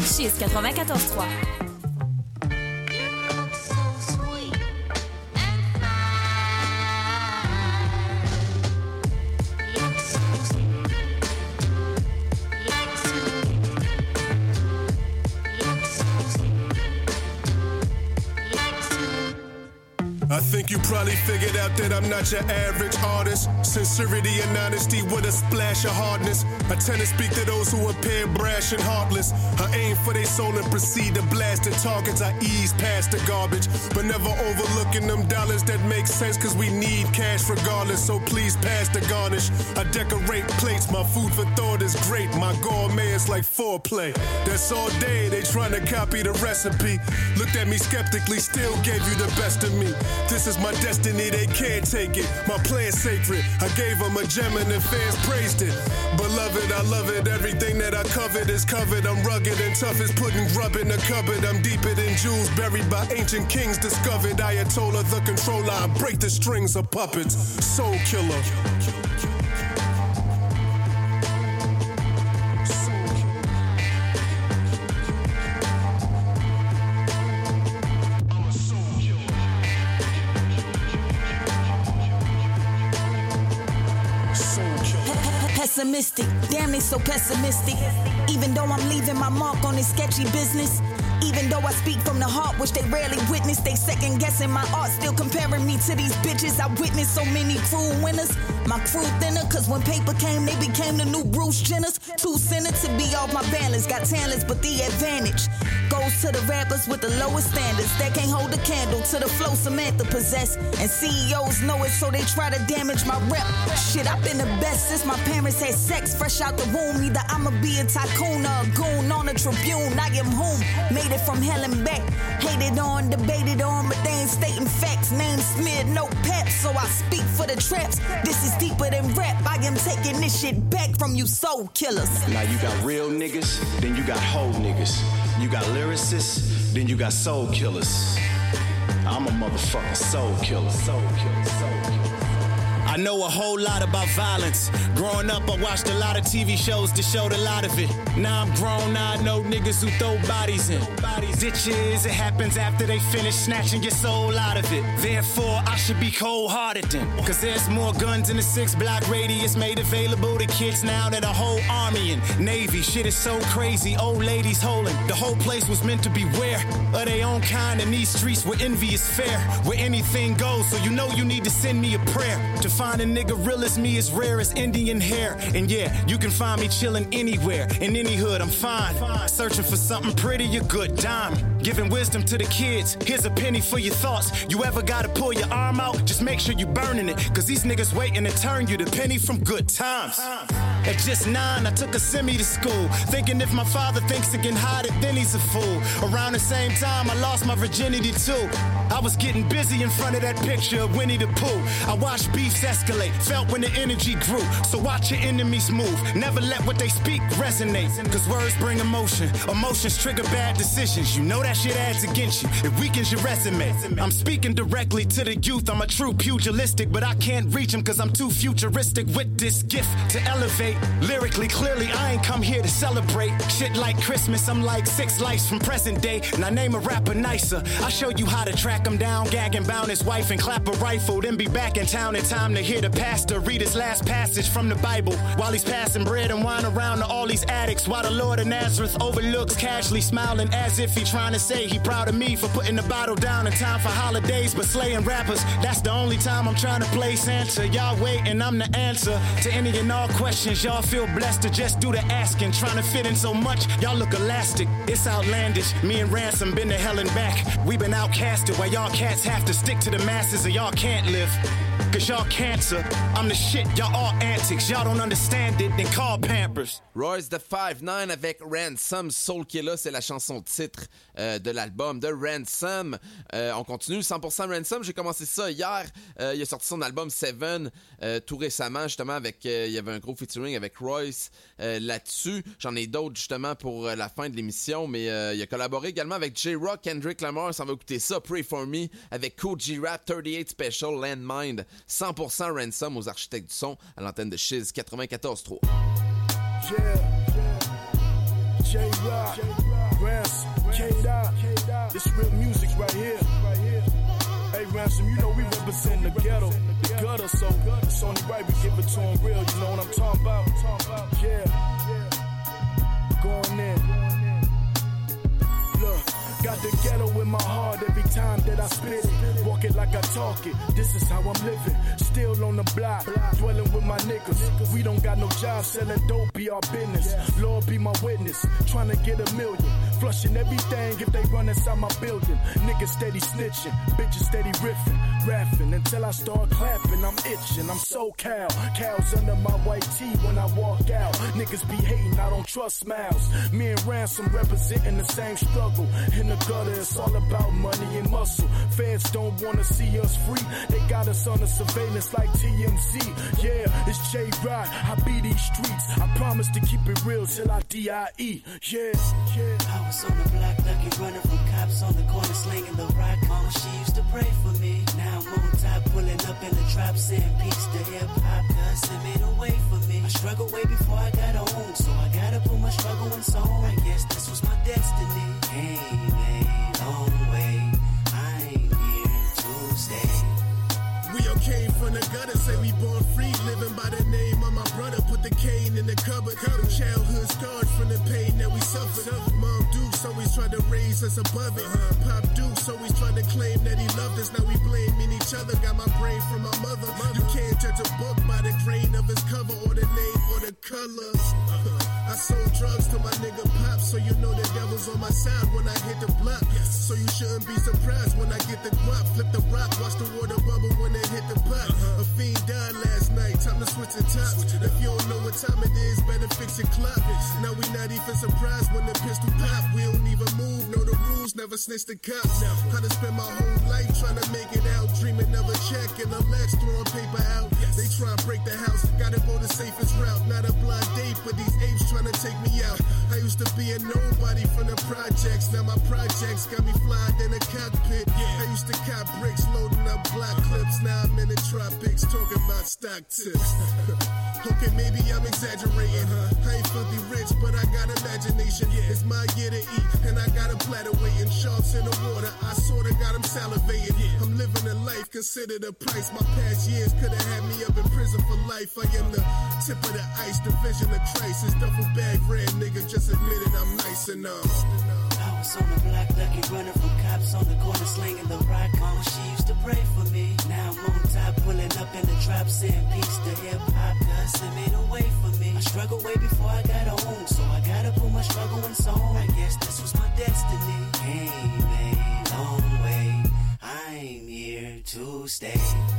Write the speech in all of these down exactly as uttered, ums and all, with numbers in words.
Chiz quatre-vingt-quatorze trois. I think you probably figured out that I'm not your average artist. Sincerity and honesty with a splash of hardness. I tend to speak to those who appear brash and heartless. I aim for their soul and proceed to blast the targets. I ease past the garbage, but never overlooking them dollars that make sense, cause we need cash regardless. So please pass the garnish. I decorate plates, my food for thought is great. My gourmet is like foreplay. That's all day, they trying to copy the recipe. Looked at me skeptically, still gave you the best of me. This is my destiny, they can't take it. My plan's sacred. I gave them a gem and the fans praised it. Beloved, I love it. Everything that I covered is covered. I'm rugged and tough as putting grub in the cupboard. I'm deeper than jewels buried by ancient kings discovered. Ayatollah, the controller. I break the strings of puppets. Soul killer. Pessimistic, damn they so pessimistic. Even though I'm leaving my mark on this sketchy business. Even though I speak from the heart, which they rarely witness. They second guessing my art, still comparing me to these bitches. I witnessed so many cruel winners. My crew thinner, cause when paper came, they became the new Bruce Jenners. Too centered to be off my balance. Got talents, but the advantage goes to the rappers with the lowest standards. That can't hold a candle to the flow Samantha possess. And C E Os know it, so they try to damage my rep. Shit, I've been the best since my parents had sex. Fresh out the womb, either I'ma be a tycoon or a goon on a Tribune. I am whom made it from hell and back. Hated on, debated on, but they ain't stating facts. Name smeared, no pep, so I speak for the traps. This is deeper than rap. I am taking this shit back from you soul killers. Now you got real niggas, then you got whole niggas. You got lyricists, then you got soul killers. I'm a motherfucking soul killer. Soul killer, soul killer. I know a whole lot about violence. Growing up, I watched a lot of T V shows that showed a lot of it. Now I'm grown, now I know niggas who throw bodies in ditches. It happens after they finish snatching your soul out of it. Therefore, I should be cold-hearted then. Cause there's more guns in the six-block radius made available to kids now than a whole army and Navy. Shit is so crazy, old ladies holding. The whole place was meant to beware of their own kind, and these streets where envy is fair, where anything goes. So you know you need to send me a prayer to find a nigga real as me, as rare as Indian hair. And yeah, you can find me chilling anywhere, in any hood, I'm fine. Searching for something pretty, a good dime. Giving wisdom to the kids, here's a penny for your thoughts. You ever gotta pull your arm out? Just make sure you burning it, cause these niggas waiting to turn you the penny from good times. At just nine, I took a semi to school, thinking if my father thinks he can hide it, then he's a fool. Around the same time, I lost my virginity too. I was getting busy in front of that picture of Winnie the Pooh. I watched beefs escalate, felt when the energy grew. So watch your enemies move, never let what they speak resonate. Cause words bring emotion, emotions trigger bad decisions. You know that shit adds against you, it weakens your resume. I'm speaking directly to the youth, I'm a true pugilistic, but I can't reach them cause I'm too futuristic with this gift to elevate. Lyrically, clearly, I ain't come here to celebrate. Shit like Christmas, I'm like six lives from present day. And I name a rapper nicer, I show you how to track him down, gag and bound his wife and clap a rifle, then be back in town in time to hear the pastor read his last passage from the Bible, while he's passing bread and wine around to all these addicts, while the Lord of Nazareth overlooks casually smiling as if he trying to say he proud of me for putting the bottle down in time for holidays, but slaying rappers, that's the only time I'm trying to play Santa. Y'all wait and I'm the answer to any and all questions. Y'all feel blessed to just do the asking, trying to fit in so much, y'all look elastic. It's outlandish, me and Ransom been to hell and back. We been outcasted while y'all cats have to stick to the masses or y'all can't live. Cause y'all cancer, I'm the shit, y'all all antics. Y'all don't understand it, then call Pampers. Royce da five nine avec Ransom, Soul Killer, c'est la chanson titre euh, de l'album de Ransom. Euh, on continue, cent pour cent Ransom, j'ai commencé ça hier. Euh, il a sorti son album Seven euh, tout récemment, justement, avec euh, il y avait un gros featuring avec Royce euh, là-dessus. J'en ai d'autres, justement, pour euh, la fin de l'émission, mais euh, il a collaboré également avec J-Rock, Kendrick Lamar, ça va écouter ça, Pray For Me, avec Cool G-Rap, trente-huit Special, Landmine. cent pour cent Ransom aux architectes du son à l'antenne de Chiz quatre-vingt-quatorze trois. Yeah, yeah. J-Rock, this real music's right here. Hey, Ransom, you know we represent the ghetto, the gutter, so it's only right we give it to them real, you know what I'm talking about? Yeah, going in. Look, got the ghetto in my heart every time that I spit it. Walk it like I talk it, this is how I'm living. Still on the block, dwelling with my niggas. We don't got no job, selling dope be our business. Lord be my witness, trying to get a million. Flushing everything if they run inside my building. Niggas steady snitching, bitches steady riffing, rapping until I start clapping. I'm itching, I'm so cow. Cows under my white tee when I walk out. Niggas be hating, I don't trust smiles. Me and Ransom representing the same struggle. In the gutter, it's all about money and muscle. Feds don't wanna see us free. They got us on the surveillance like T M Z. Yeah, it's J Rod. I be these streets. I promise to keep it real till I D I E. Yeah, yeah. I was on the block, lucky running from cops on the corner, slinging the rock. Mama, she used to pray for me. Now I'm on top, pulling up in the trap, saying peace to hip hop. Cause it made a way for me. I struggled way before I got home, so I gotta put my struggle in song. I guess this was my destiny. Came a long way. I ain't here to stay. We all came from the gutter, say we born free, living by the name of my brother. Put the cane in the cupboard. Them childhood scarred from the pain that we suffered. Mom Dukes always tried to raise us above it. Pop Dukes always tried to claim that he loved us. Now we blaming each other. Got my brain from my mother. You can't judge a book by the grain of its cover or the name or the color. I sold drugs to my nigga Pop, so you know the devil's on my side when I hit the block. So you shouldn't be surprised when I get the guap. Flip the rock, watch the water bubble when it hit the pot. A fiend died last night, time to switch the tops. If you don't know what time it is, better fix your clock. Now we not even surprised when the pistol pop. We don't even move, know the rules, never snitch the cops. How to spend my whole life trying to make it out, dreaming of a check and a lex throwing paper out. They try to break the house, gotta go the safest route. Not a blind date, but these apes trying to take me out. I used to be a nobody from the projects, now my projects got me flying in a cockpit. I used to cop bricks, loading up black clips. Now I'm in the tropics, talking about stock tips. Okay, maybe I'm exaggerating. I ain't filthy rich, but I got imagination. It's my year to eat, and I got a platter waiting. Sharks in the water, I sorta got them salivating. I'm living a life, consider the price. My past years could've had me up in prison for life. I am the tip of the ice, the vision of Christ. This duffel bag red nigga just admitted I'm nice enough. I was on the block, lucky running from cops on the corner, slinging the rock. Mama, she used to pray for me. Now I'm on top, pulling up in the trap, saying peace to hip hop. Cause it made a way for me. I struggled way before I got home, so I gotta put my struggle in song. I guess this was my destiny. Came a long way. I'm here to stay.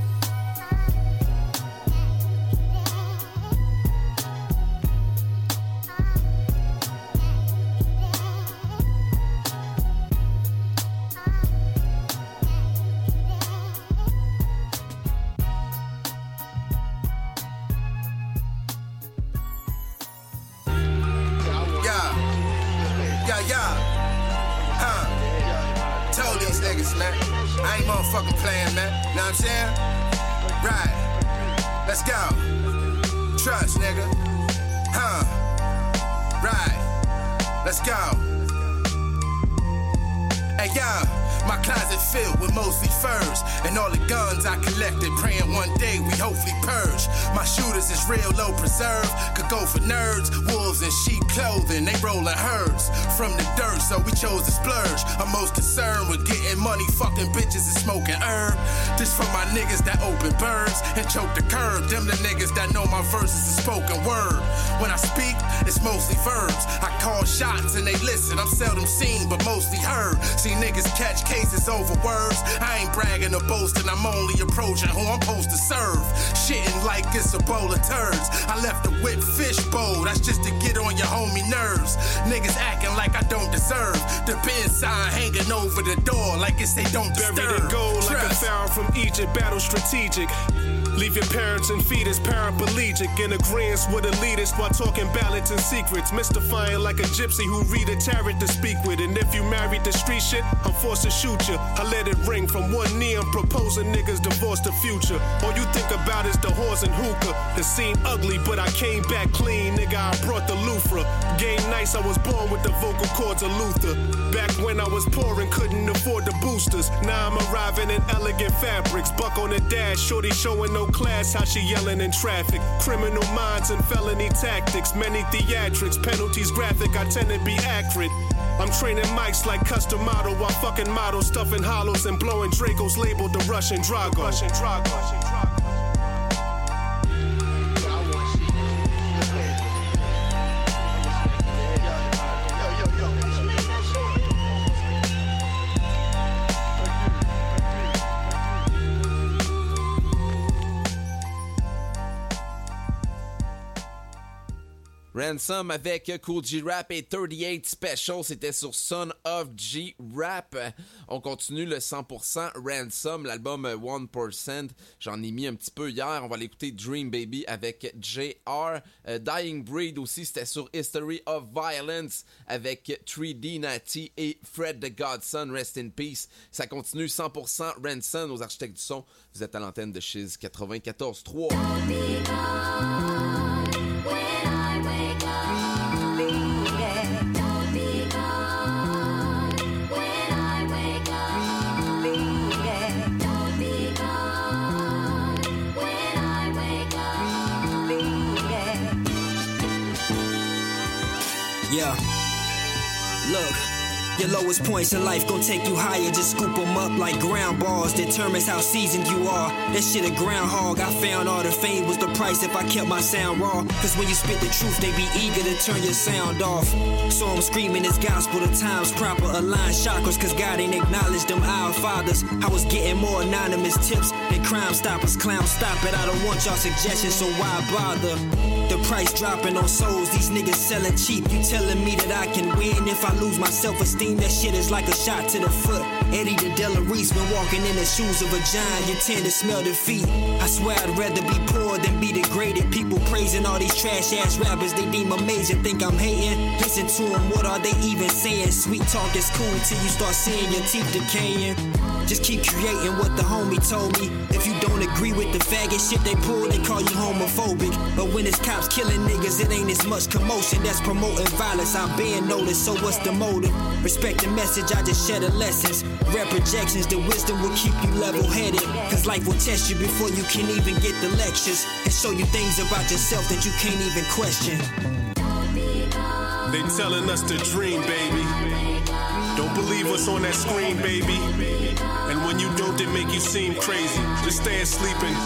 I ain't motherfucking playing, man. Know what I'm saying? Right. Let's go. Trust, nigga. Huh. Right. Let's go. Hey, yo. My closet filled with mostly furs and all the guns I collected, praying one day we hopefully purge. My shooters is real low preserve, could go for nerds, wolves in sheep clothing, they rolling herds from the dirt, so we chose to splurge. I'm most concerned with getting money, fucking bitches and smoking herb. This for my niggas that open birds and choke the curb. Them the niggas that know my verses is spoken word. When I speak, it's mostly verbs. I call shots and they listen. I'm seldom seen, but mostly heard. See niggas catch cases over words. I ain't bragging or boasting, I'm only approaching who I'm supposed to serve. Shitting like it's a bowl of turds. I left the whip fish bowl, that's just to get on your homie nerves. Niggas acting like I don't deserve. The bin sign hanging over the door like it's they don't disturb. Buried in gold like a Trust. pharaoh from Egypt, battle strategic. Leave your parents and fetus paraplegic in agreement with elitists while talking ballads and secrets. Mystifying like a gypsy who read a tarot to speak with. And if you married the street shit, I'm forced to shoot you. I let it ring from one knee. I'm proposing niggas divorce the future. All you think about is the whores and hookah. The scene ugly, but I came back clean. Nigga, I brought the Lufra. Game nice, I was born with the vocal cords of Luther. Back when I was poor and couldn't afford the boosters. Now I'm arriving in elegant fabrics. Buck on the dash, shorty showing no class, how she yelling in traffic. Criminal minds and felony tactics. Many theatrics, penalties graphic, I tend to be accurate. I'm training mics like custom model while fucking models stuffing hollows and blowing Dracos labeled the Russian Drago. Russian Drago. Russian Drago. Ransom avec Cool G Rap et thirty-eight Special, c'était sur Son of G Rap. On continue le cent pour cent Ransom, l'album one percent. J'en ai mis un petit peu hier. On va l'écouter Dream Baby avec J R. Uh, Dying Breed aussi, c'était sur History of Violence avec three D Natty et Fred the Godson, Rest in Peace. Ça continue cent pour cent Ransom aux architectes du son. Vous êtes à l'antenne de Chiz quatre-vingt-quatorze trois. Yeah, look, your lowest points in life gon' take you higher. Just scoop them up like ground balls. Determines how seasoned you are. That shit a groundhog. I found all the fame was the price if I kept my sound raw. Cause when you spit the truth, they be eager to turn your sound off. So I'm screaming this gospel, the times proper. Align chakras cause God ain't acknowledged them our fathers. I was getting more anonymous tips than Crime Stoppers. Clown, stop it, I don't want y'all suggestions, so why bother? The price dropping on souls, these niggas selling cheap. You telling me that I can win if I lose my self-esteem? That shit is like a shot to the foot. Eddie the Della Reese been walking in the shoes of a giant. You tend to smell defeat. I swear I'd rather be poor than be degraded. People praising all these trash-ass rappers they deem amazing. Think I'm hating? Listen to them, what are they even saying? Sweet talk is cool till you start seeing your teeth decaying. Just keep creating what the homie told me. If you don't agree with the faggot shit they pull, they call you homophobic. But when it's cops killing niggas, it ain't as much commotion. That's promoting violence, I'm being noticed, so what's the motive? Respect the message, I just share the lessons. Rare projections, the wisdom will keep you level-headed. Cause life will test you before you can even get the lectures. And show you things about yourself that you can't even question. They telling us to dream, baby. Don't believe what's on that screen, baby. And when you don't, it make you seem crazy. Just stay asleep and...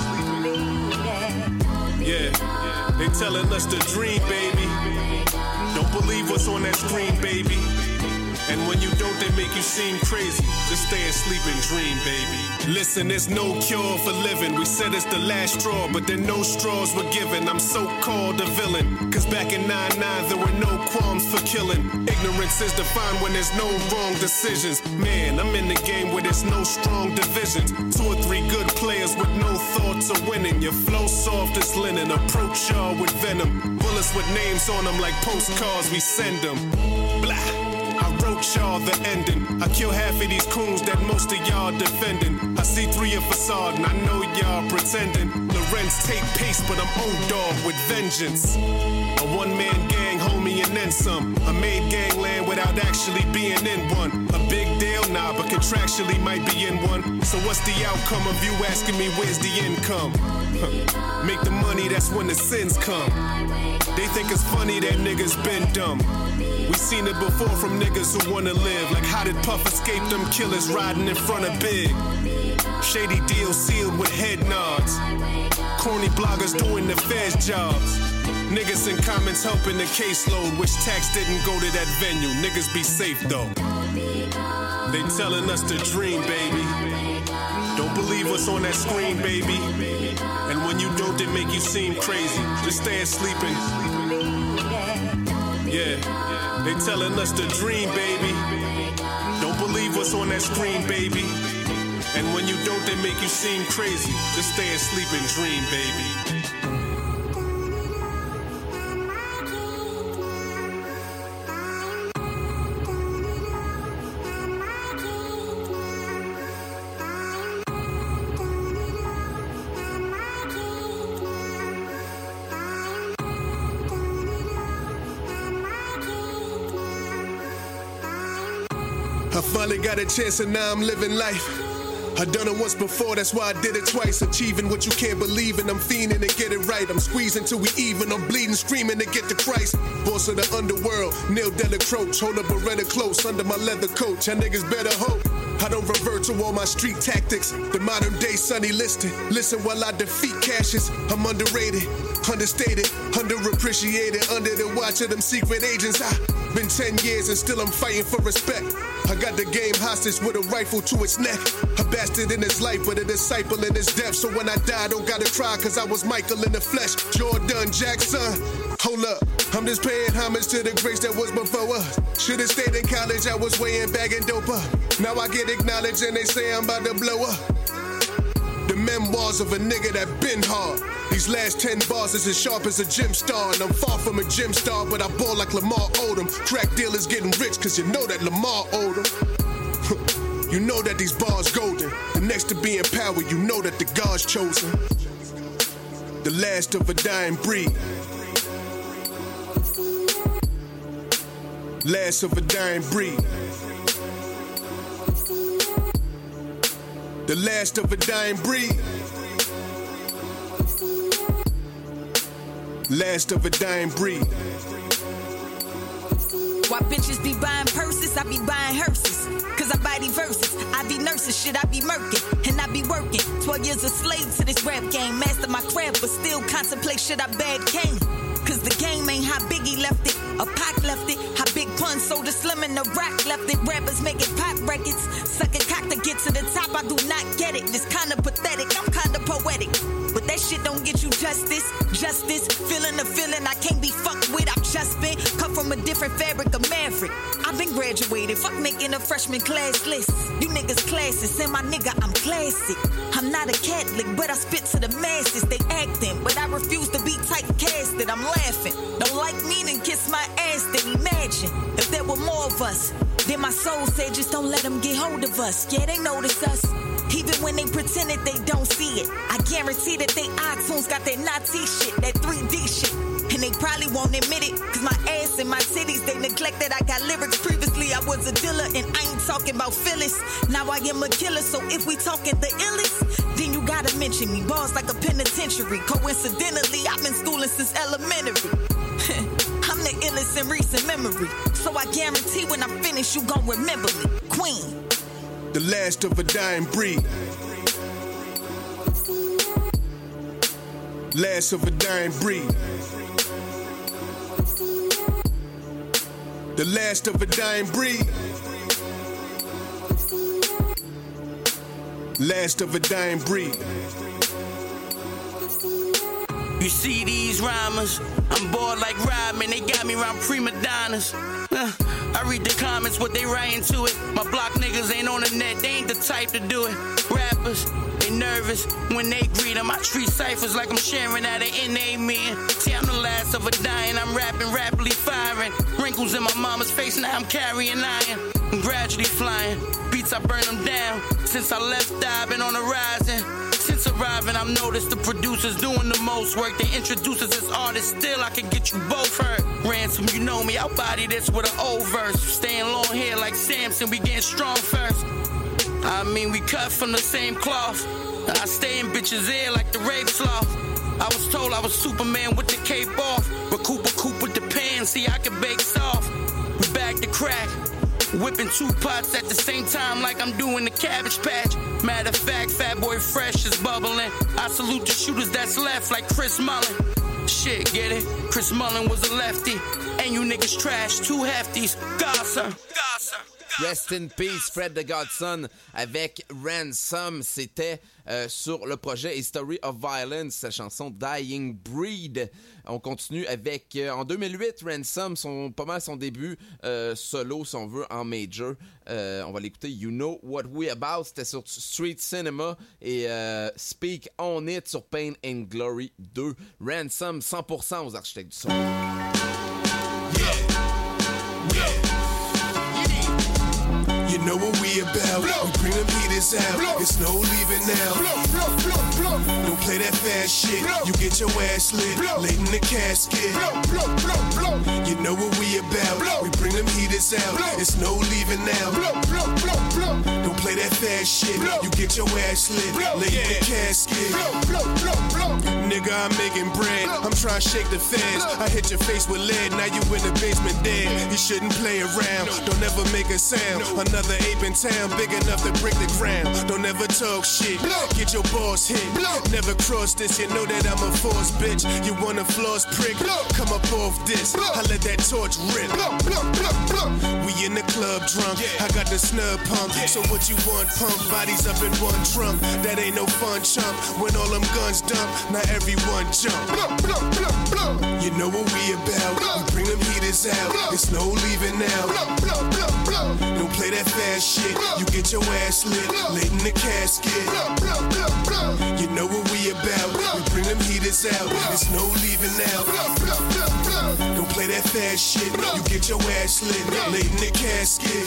Yeah, they telling us to dream, baby. Don't believe what's on that screen, baby. And when you don't, they make you seem crazy. Just stay asleep and dream, baby. Listen, there's no cure for living. We said it's the last straw, but then no straws were given. I'm so-called a villain. Cause back in nine nine, there were no qualms for killing. Ignorance is defined when there's no wrong decisions. Man, I'm in the game where there's no strong divisions. Two or three good players with no thoughts of winning. Your flow soft as linen. Approach y'all with venom. Bullets with names on them like postcards, we send them. Blah. I wrote y'all the ending. I kill half of these coons that most of y'all defending. I see through your facade and I know y'all pretending. Lorenz take pace, but I'm old dog with vengeance. A one-man gang, homie, and then some. I made gangland without actually being in one. A big deal, nah, but contractually might be in one. So what's the outcome of you asking me where's the income? Huh. Make the money, that's when the sins come. They think it's funny that niggas been dumb. We seen it before from niggas who wanna live. Like how did Puff escape them killers riding in front of Big? Shady deals sealed with head nods. Corny bloggers doing the feds jobs. Niggas in comments helping the caseload. Wish tax didn't go to that venue. Niggas be safe though. They telling us to dream, baby. Don't believe what's on that screen, baby. And when you don't, it make you seem crazy. Just stay asleep and... Yeah, they telling us to dream, baby. Don't believe what's on that screen, baby. And when you don't, they make you seem crazy. Just stay asleep and dream, baby. I finally got a chance and now I'm living life. I done it once before, that's why I did it twice. Achieving what you can't believe in, I'm fiending to get it right. I'm squeezing till we even, I'm bleeding, screaming to get to Christ. Boss of the underworld, Neil Delacroix. Hold a Beretta close under my leather coat. Y'all niggas better hope I don't revert to all my street tactics. The modern day Sonny Liston. Listen while I defeat Cassius. I'm underrated, understated, underappreciated, under the watch of them secret agents. I been ten years and still I'm fighting for respect. I got the game hostage with a rifle to its neck. A bastard in his life, but a disciple in his death. So when I die, I don't gotta cry, cause I was Michael in the flesh. Jordan Jackson, hold up. I'm just paying homage to the grace that was before us. Should've stayed in college, I was weighing bagging dope up. Now I get acknowledged and they say I'm about to blow up. The memoirs of a nigga that been hard. These last ten bars is as sharp as a gym star. And I'm far from a gym star, but I ball like Lamar Odom. Crack dealers getting rich, cause you know that Lamar owed 'em. You know that these bars golden. And next to being power, you know that the God's chosen. The last of a dying breed. Last of a dying breed. The last of a dying breed. Last of a dying breed. Why bitches be buying purses, I be buying hearses. Cause I buy these verses, I be nurses, shit, I be murking. And I be working, twelve years a slave to this rap game. Master my craft, but still contemplate shit I bad came. Cause the game ain't how Biggie left it, or Pac left it. How Big Pun sold the Slim and the Rock left it. Rappers making pop records, sucking cock to get to the top. I do not get it, this kinda pathetic, I'm kinda poetic. But that shit don't get you justice, justice. Feeling the feeling I can't be fucked with, I've just been cut from a different fabric of Maverick. I've been graduated, fuck making a freshman class list. You niggas classes, and my nigga, I'm classic. I'm not a Catholic, but I spit to the masses. They acting, but I refuse to be typecasted. I'm laughing. Don't like me, then kiss my ass. Then imagine if there were more of us. Then my soul said, just don't let them get hold of us. Yeah, they notice us. Even when they pretended they don't see it. I guarantee that they iTunes got that Nazi shit, that three D shit. And they probably won't admit it, cause my ass and my titties, they neglect that I got lyrics. Previously I was a dealer, and I ain't talking about Phyllis. Now I am a killer, so if we talking the illest, then you gotta mention me. Bars like a penitentiary. Coincidentally, I've been schooling since elementary. I'm the illest in recent memory. So I guarantee when I'm finished, you gon' remember me. Queen. The last of a dying breed. Last of a dying breed. The last of a dying breed. Last of a dying breed. You see these rhymers? I'm bored like Rodman, they got me around prima donnas. Uh, I read the comments, what they writing to it. My block niggas ain't on the net, they ain't the type to do it. Rappers, they nervous when they greet them. I treat ciphers like I'm sharing at an N A meeting. See, I'm the last of a dying, I'm rapping, rapidly firing. Wrinkles in my mama's face, now I'm carrying iron. I'm gradually flying, beats I burn them down. Since I left, I've been on the rising. Since arriving, I've noticed the producers doing the most work. They introduce us as artists, still I can get you both heard. Ransom, you know me, I'll body this with an old verse. Staying long hair like Samson, we getting strong first. I mean, we cut from the same cloth. I stay in bitches' ear like the rape sloth. I was told I was Superman with the cape off, but Cooper Coop with the pan, see I can bake soft. We back to crack, whipping two pots at the same time like I'm doing the Cabbage Patch. Matter of fact, Fat Boy Fresh is bubbling. I salute the shooters that's left like Chris Mullin. Shit, get it? Chris Mullin was a lefty, and you niggas trash, two hefties. Gossip, gossip, gossip. Rest in Peace, Fred the Godson avec Ransom. C'était euh, sur le projet History of Violence, sa chanson Dying Breed. On continue avec, euh, en deux mille huit, Ransom, son, pas mal son début euh, solo, si on veut, en major. Euh, on va l'écouter, You Know What We About. C'était sur Street Cinema et euh, Speak On It sur Pain and Glory deux. Ransom, cent pour cent aux architectes du son. You know what we about. We bring them heaters out. It's no leaving now. Don't play that fast shit. You get your ass lit. Late in the casket. You know what we about. We bring them heaters out. It's no leaving now. Don't play that fast shit. You get your ass lit. Late in the casket. Nigga, I'm making bread. I'm trying to shake the feds. I hit your face with lead. Now you in the basement dead. You shouldn't play around. Don't ever make a sound. Another ape in town, big enough to break the ground. Don't ever talk shit, get your balls hit. Never cross this, you know that I'm a force, bitch. You want a floss prick? Come up off this, I let that torch rip. We in the club drunk, I got the snub pump. So what you want, pump? Bodies up in one trunk. That ain't no fun chump. When all them guns dump, now everyone jump. You know what we about, we bring them heaters out. It's no leaving now. Don't play that fast shit, you get your ass lit, late in the casket. You know what we about, we bring them heaters out, it's no leaving now. Don't play that fast shit, you get your ass lit, late in the casket.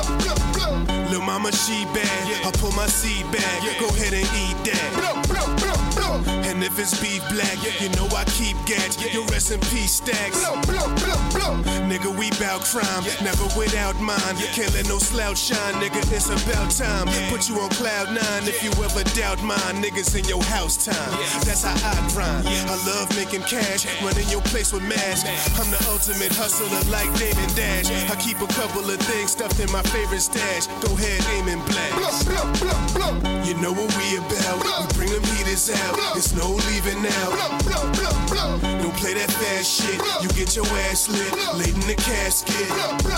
Lil' mama, she bad, I pull my seed back, go ahead and eat that. And if it's beef black, you know I keep gat, you rest in peace stacks. Nigga, we bout crime, never without mine. Can't let no slouch shine, nigga, it's about time. Put you on cloud nine if you ever doubt mine. Niggas in your house time, that's how I grind. I love making cash, running your place with mask. I'm the ultimate hustler like Damon Dash. I keep a couple of things stuffed in my favorite stash. Go ahead, aim and blast. You know what we about, we bring them heaters out. It's no leaving now. Don't play that fast shit, you get your ass lit, late in the casket.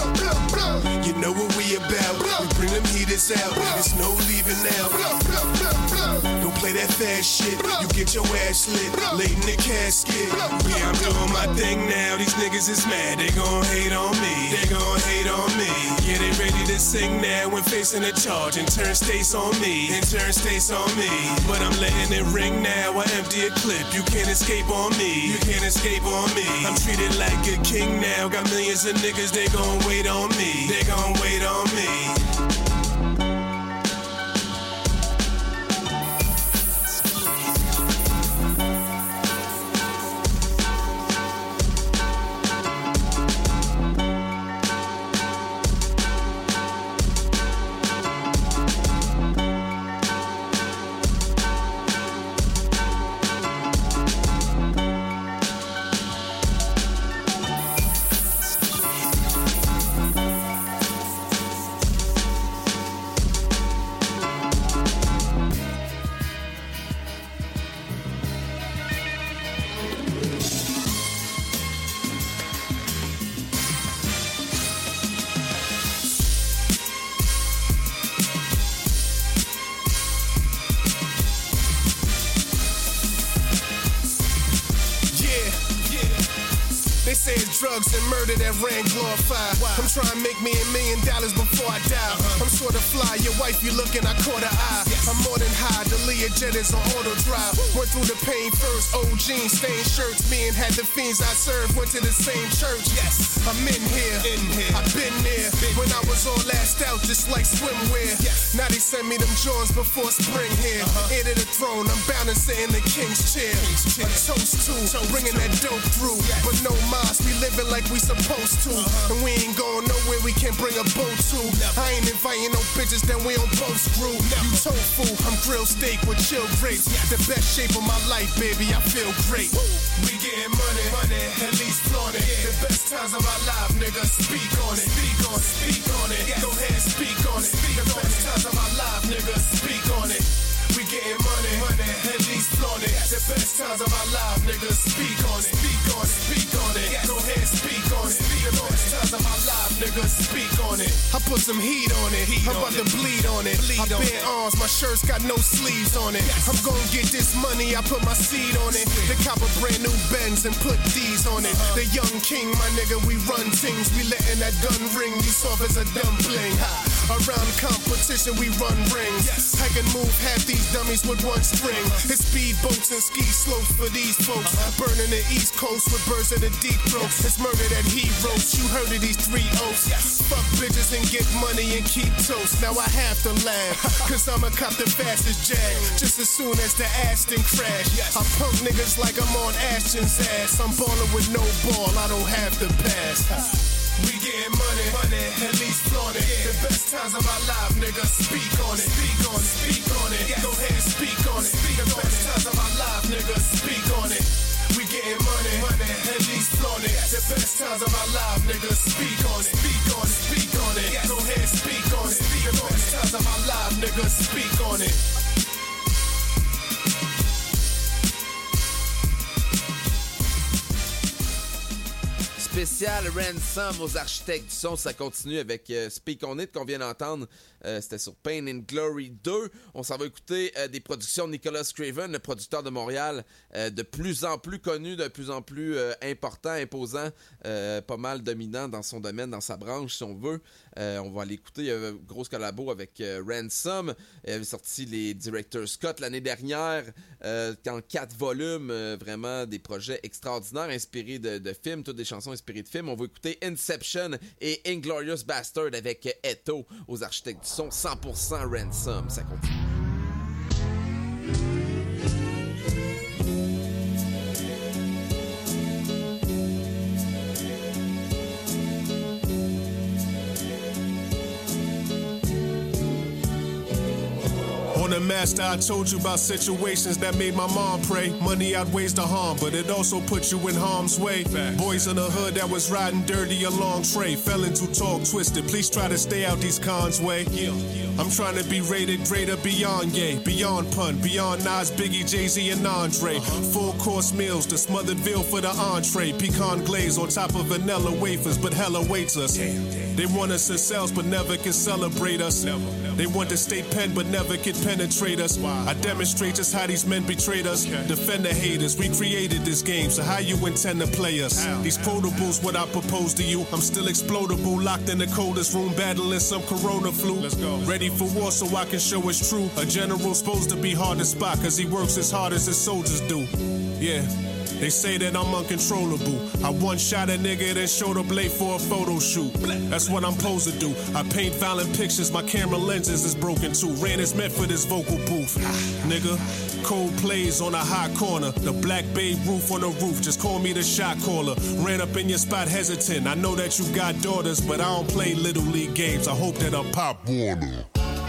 You know what we about, we bring them heaters out. It's no leaving now. Don't play that fast shit, you get your ass lit, late in the casket. Yeah, I'm doing my thing now, these niggas is mad. They gon' hate on me, they gon' hate on me. Yeah, they ready to sing now when facing a charge. And turn states on me, and turn states on me. But I'm letting it ring now, I empty a clip. You can't escape on me, you can't escape on me. I'm treated like a king now, got millions of niggas, they gon' wait on me, they gon' wait on me. Drugs and murder that ran glorified. Wow. I'm trying to make me a million dollars before I die. Uh-huh. I'm sort of fly, your wife, you looking, I caught her eye. Yes. I'm more than high, the Learjet is on auto drive. Woo. Went through the pain first, old jeans, stained shirts. Me and had the fiends I served, went to the same church. Yes, I'm in here, in here. I've been there been when I was all last out, just like swimwear. Yes. Now they send me them Johns before spring here. Uh-huh. Heir to the throne, I'm bound to sit in the king's chair. King's chair. A toast to, toast bringing to. that dope through. Yes. But no mas, we living like we supposed to. Uh-huh. And we ain't going nowhere we can't bring a boat to. Never. I ain't inviting no bitches that we don't both screw. Never. You tofu, I'm grilled steak with chill grapes. Yes. The best shape of my life, baby, I feel great. Woo. We getting money, money, at least flaunt it. Yeah. The best times of our life, nigga, speak on it. Speak on it, speak on it. Yes. Go ahead, speak on it. Speak the on best it. times of our life, nigga, speak on it. We getting money, money, at least flaunt it. Yes. The best times of our life, nigga, speak on it. Speak on it, speak on it. Yes. Go ahead, speak on it. Speak the best times of our life, nigga, speak on it. I put some heat on it. I'm about to bleed on it. I bare arms, my shirt's got no sleeves on it. I'm gonna get this money, I put my seed on it. The cop a brand new Benz and put D's on it. The young king, my nigga, we run things. We letting that gun ring, you soft as a dumpling. Around competition, we run rings. I can move half these dummies with one string. It's speedboats and ski slopes for these folks. Burning the East Coast with birds of the deep throats. It's murder that he wrote. You heard of these three oaths. Fuck bitches and get money and keep toast. Now I have to laugh, cause I'ma cop the fastest jag. Just as soon as the Aston crash. I punk niggas like I'm on Ashton's ass. I'm ballin' with no ball, I don't have to pass. We getting money, money, at least flaunt it. The best times of our life, nigga, speak on it. Speak on it, speak on it. Go ahead, speak on it. The best times of our life, nigga, speak on it. We getting money, money, at least flaunt it. The best times of our life, nigga, speak on it. Speak on it, speak on it. Go ahead, speak on it. The best times of our life, nigga, speak on it. Spécial Ransom aux architectes du son, ça continue avec euh, Speak On It qu'on vient d'entendre, euh, c'était sur Pain and Glory deux. On s'en va écouter euh, des productions de Nicholas Craven, le producteur de Montréal, euh, de plus en plus connu, de plus en plus euh, important, imposant, euh, pas mal dominant dans son domaine, dans sa branche si on veut. Euh, on va aller écouter, il y a une grosse collabo avec euh, Ransom. Il avait sorti les Director's Cut l'année dernière, euh, en quatre volumes, euh, vraiment des projets extraordinaires, inspirés de, de films, toutes des chansons inspirées de films. On va écouter Inception et Inglourious Bastard avec Eto aux architectes du son, cent pour cent Ransom. Ça continue. On the master, I told you about situations that made my mom pray. Money outweighs the harm, but it also puts you in harm's way. Fact. Boys in the hood that was riding dirty along Trey fell into talk twisted. Please try to stay out these cons' way. Yeah. I'm trying to be rated greater beyond yay, beyond pun, beyond Nas, Biggie, Jay-Z, and Andre. Uh-huh. Full course meals, the smothered veal for the entree. Pecan glaze on top of vanilla wafers, but hell awaits us. Damn, damn. They want us in cells, but never can celebrate us. Never, never. They want the state pen, but never can penetrate us. Wow. I demonstrate just how these men betrayed us. Okay. Defend the haters, we created this game, so how you intend to play us? Ow, these quotables, what I propose to you, I'm still explodable, locked in the coldest room, battling some corona flu. Let's go. Ready for war so I can show it's true. A general's supposed to be hard to spot, cause he works as hard as his soldiers do. Yeah. They say that I'm uncontrollable. I one shot a nigga then showed up late for a photo shoot. That's what I'm supposed to do. I paint violent pictures, my camera lenses is broken too. Ran is meant for this vocal booth. Nigga, cold plays on a hot corner. The Black Bay roof on the roof, just call me the shot caller. Ran up in your spot hesitant. I know that you got daughters, but I don't play little league games. I hope that I pop Warner.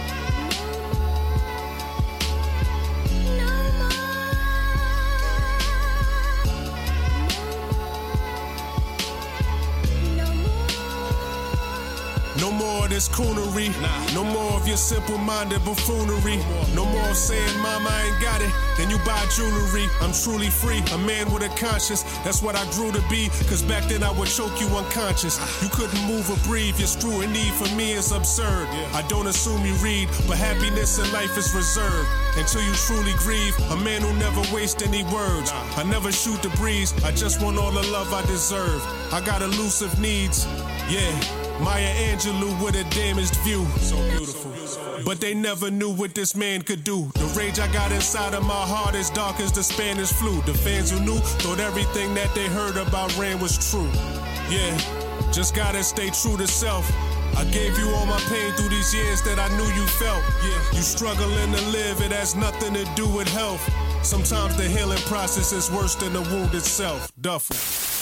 No more of this coonery, nah. No more of your simple-minded buffoonery. No more of saying, mama, I ain't got it, then you buy jewelry. I'm truly free, a man with a conscience. That's what I grew to be, cause back then I would choke you unconscious. You couldn't move or breathe, your scrutiny for me is absurd. I don't assume you read, but happiness in life is reserved until you truly grieve. A man who never wastes any words. I never shoot the breeze, I just want all the love I deserve. I got elusive needs, yeah. Maya Angelou with a damaged view. So beautiful. But they never knew what this man could do. The rage I got inside of my heart is dark as the Spanish flu. The fans who knew thought everything that they heard about Ran was true. Yeah, just gotta stay true to self. I gave you all my pain through these years that I knew you felt. Yeah, you struggling to live, it has nothing to do with health. Sometimes the healing process is worse than the wound itself. Duffel.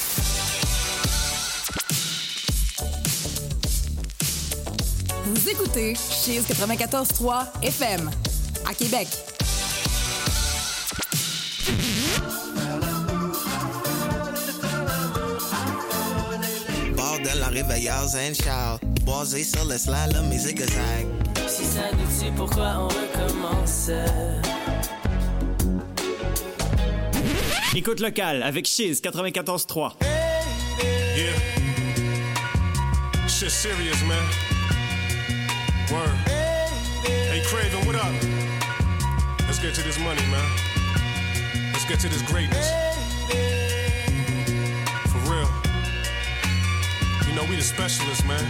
Vous écoutez Cheese quatre-vingt-quatorze trois F M à Québec. Bordel en réveilleur and shout. Boisé sur le slide, la musique zag. Si ça nous tue, pourquoi on recommence? Écoute locale avec Cheese quatre-vingt-quatorze trois. Yeah. Shit serious, man. Craven, what up? Let's get to this money, man. Let's get to this greatness. For real. You know, we the specialists, man.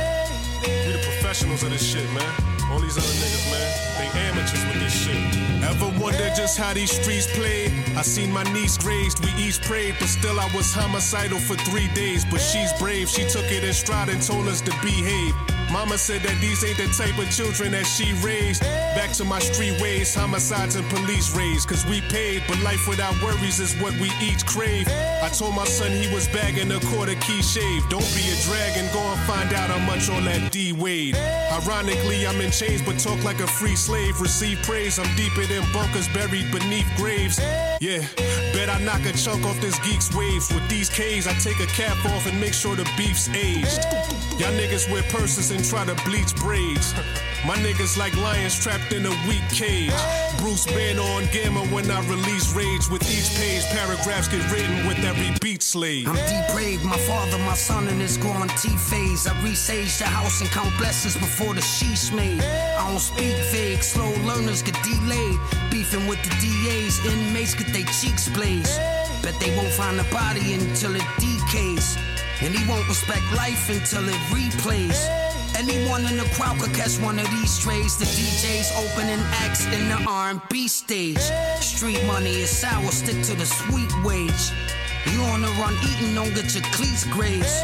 We the professionals of this shit, man. All these other niggas, man, they amateurs with this shit. Ever wonder just how these streets played? I seen my niece raised, we each prayed, but still I was homicidal for three days. But she's brave, she took it in stride and told us to behave. Mama said that these ain't the type of children that she raised. Back to my street ways, homicides and police raids. Cause we paid, but life without worries is what we each crave. I told my son he was bagging a quarter key shave. Don't be a drag and go and find out how much all that D weighed. Ironically, I'm in chains but talk like a free slave. Receive praise, I'm deeper than bunkers buried beneath graves. Yeah, bet I knock a chunk off this geek's waves. With these K's, I take a cap off and make sure the beef's aged. Y'all niggas wear purses and try to bleach braids. My niggas like lions trapped in a weak cage. Bruce Banner on Gamma when I release rage. With each page, paragraphs get written with every beat slave. I'm depraved, my father, my son in his growing T-phase. I resage the house and count blessings before the sheesh made. I don't speak vague, slow learners get delayed. Beefing with the D As, inmates get their cheeks blazed. Bet they won't find the body until it decays. And he won't respect life until it replays. Anyone in the crowd could catch one of these strays. The D Js opening acts in the R and B stage. Street money is sour, stick to the sweet wage. You on the run eating, don't get your cleats grazed.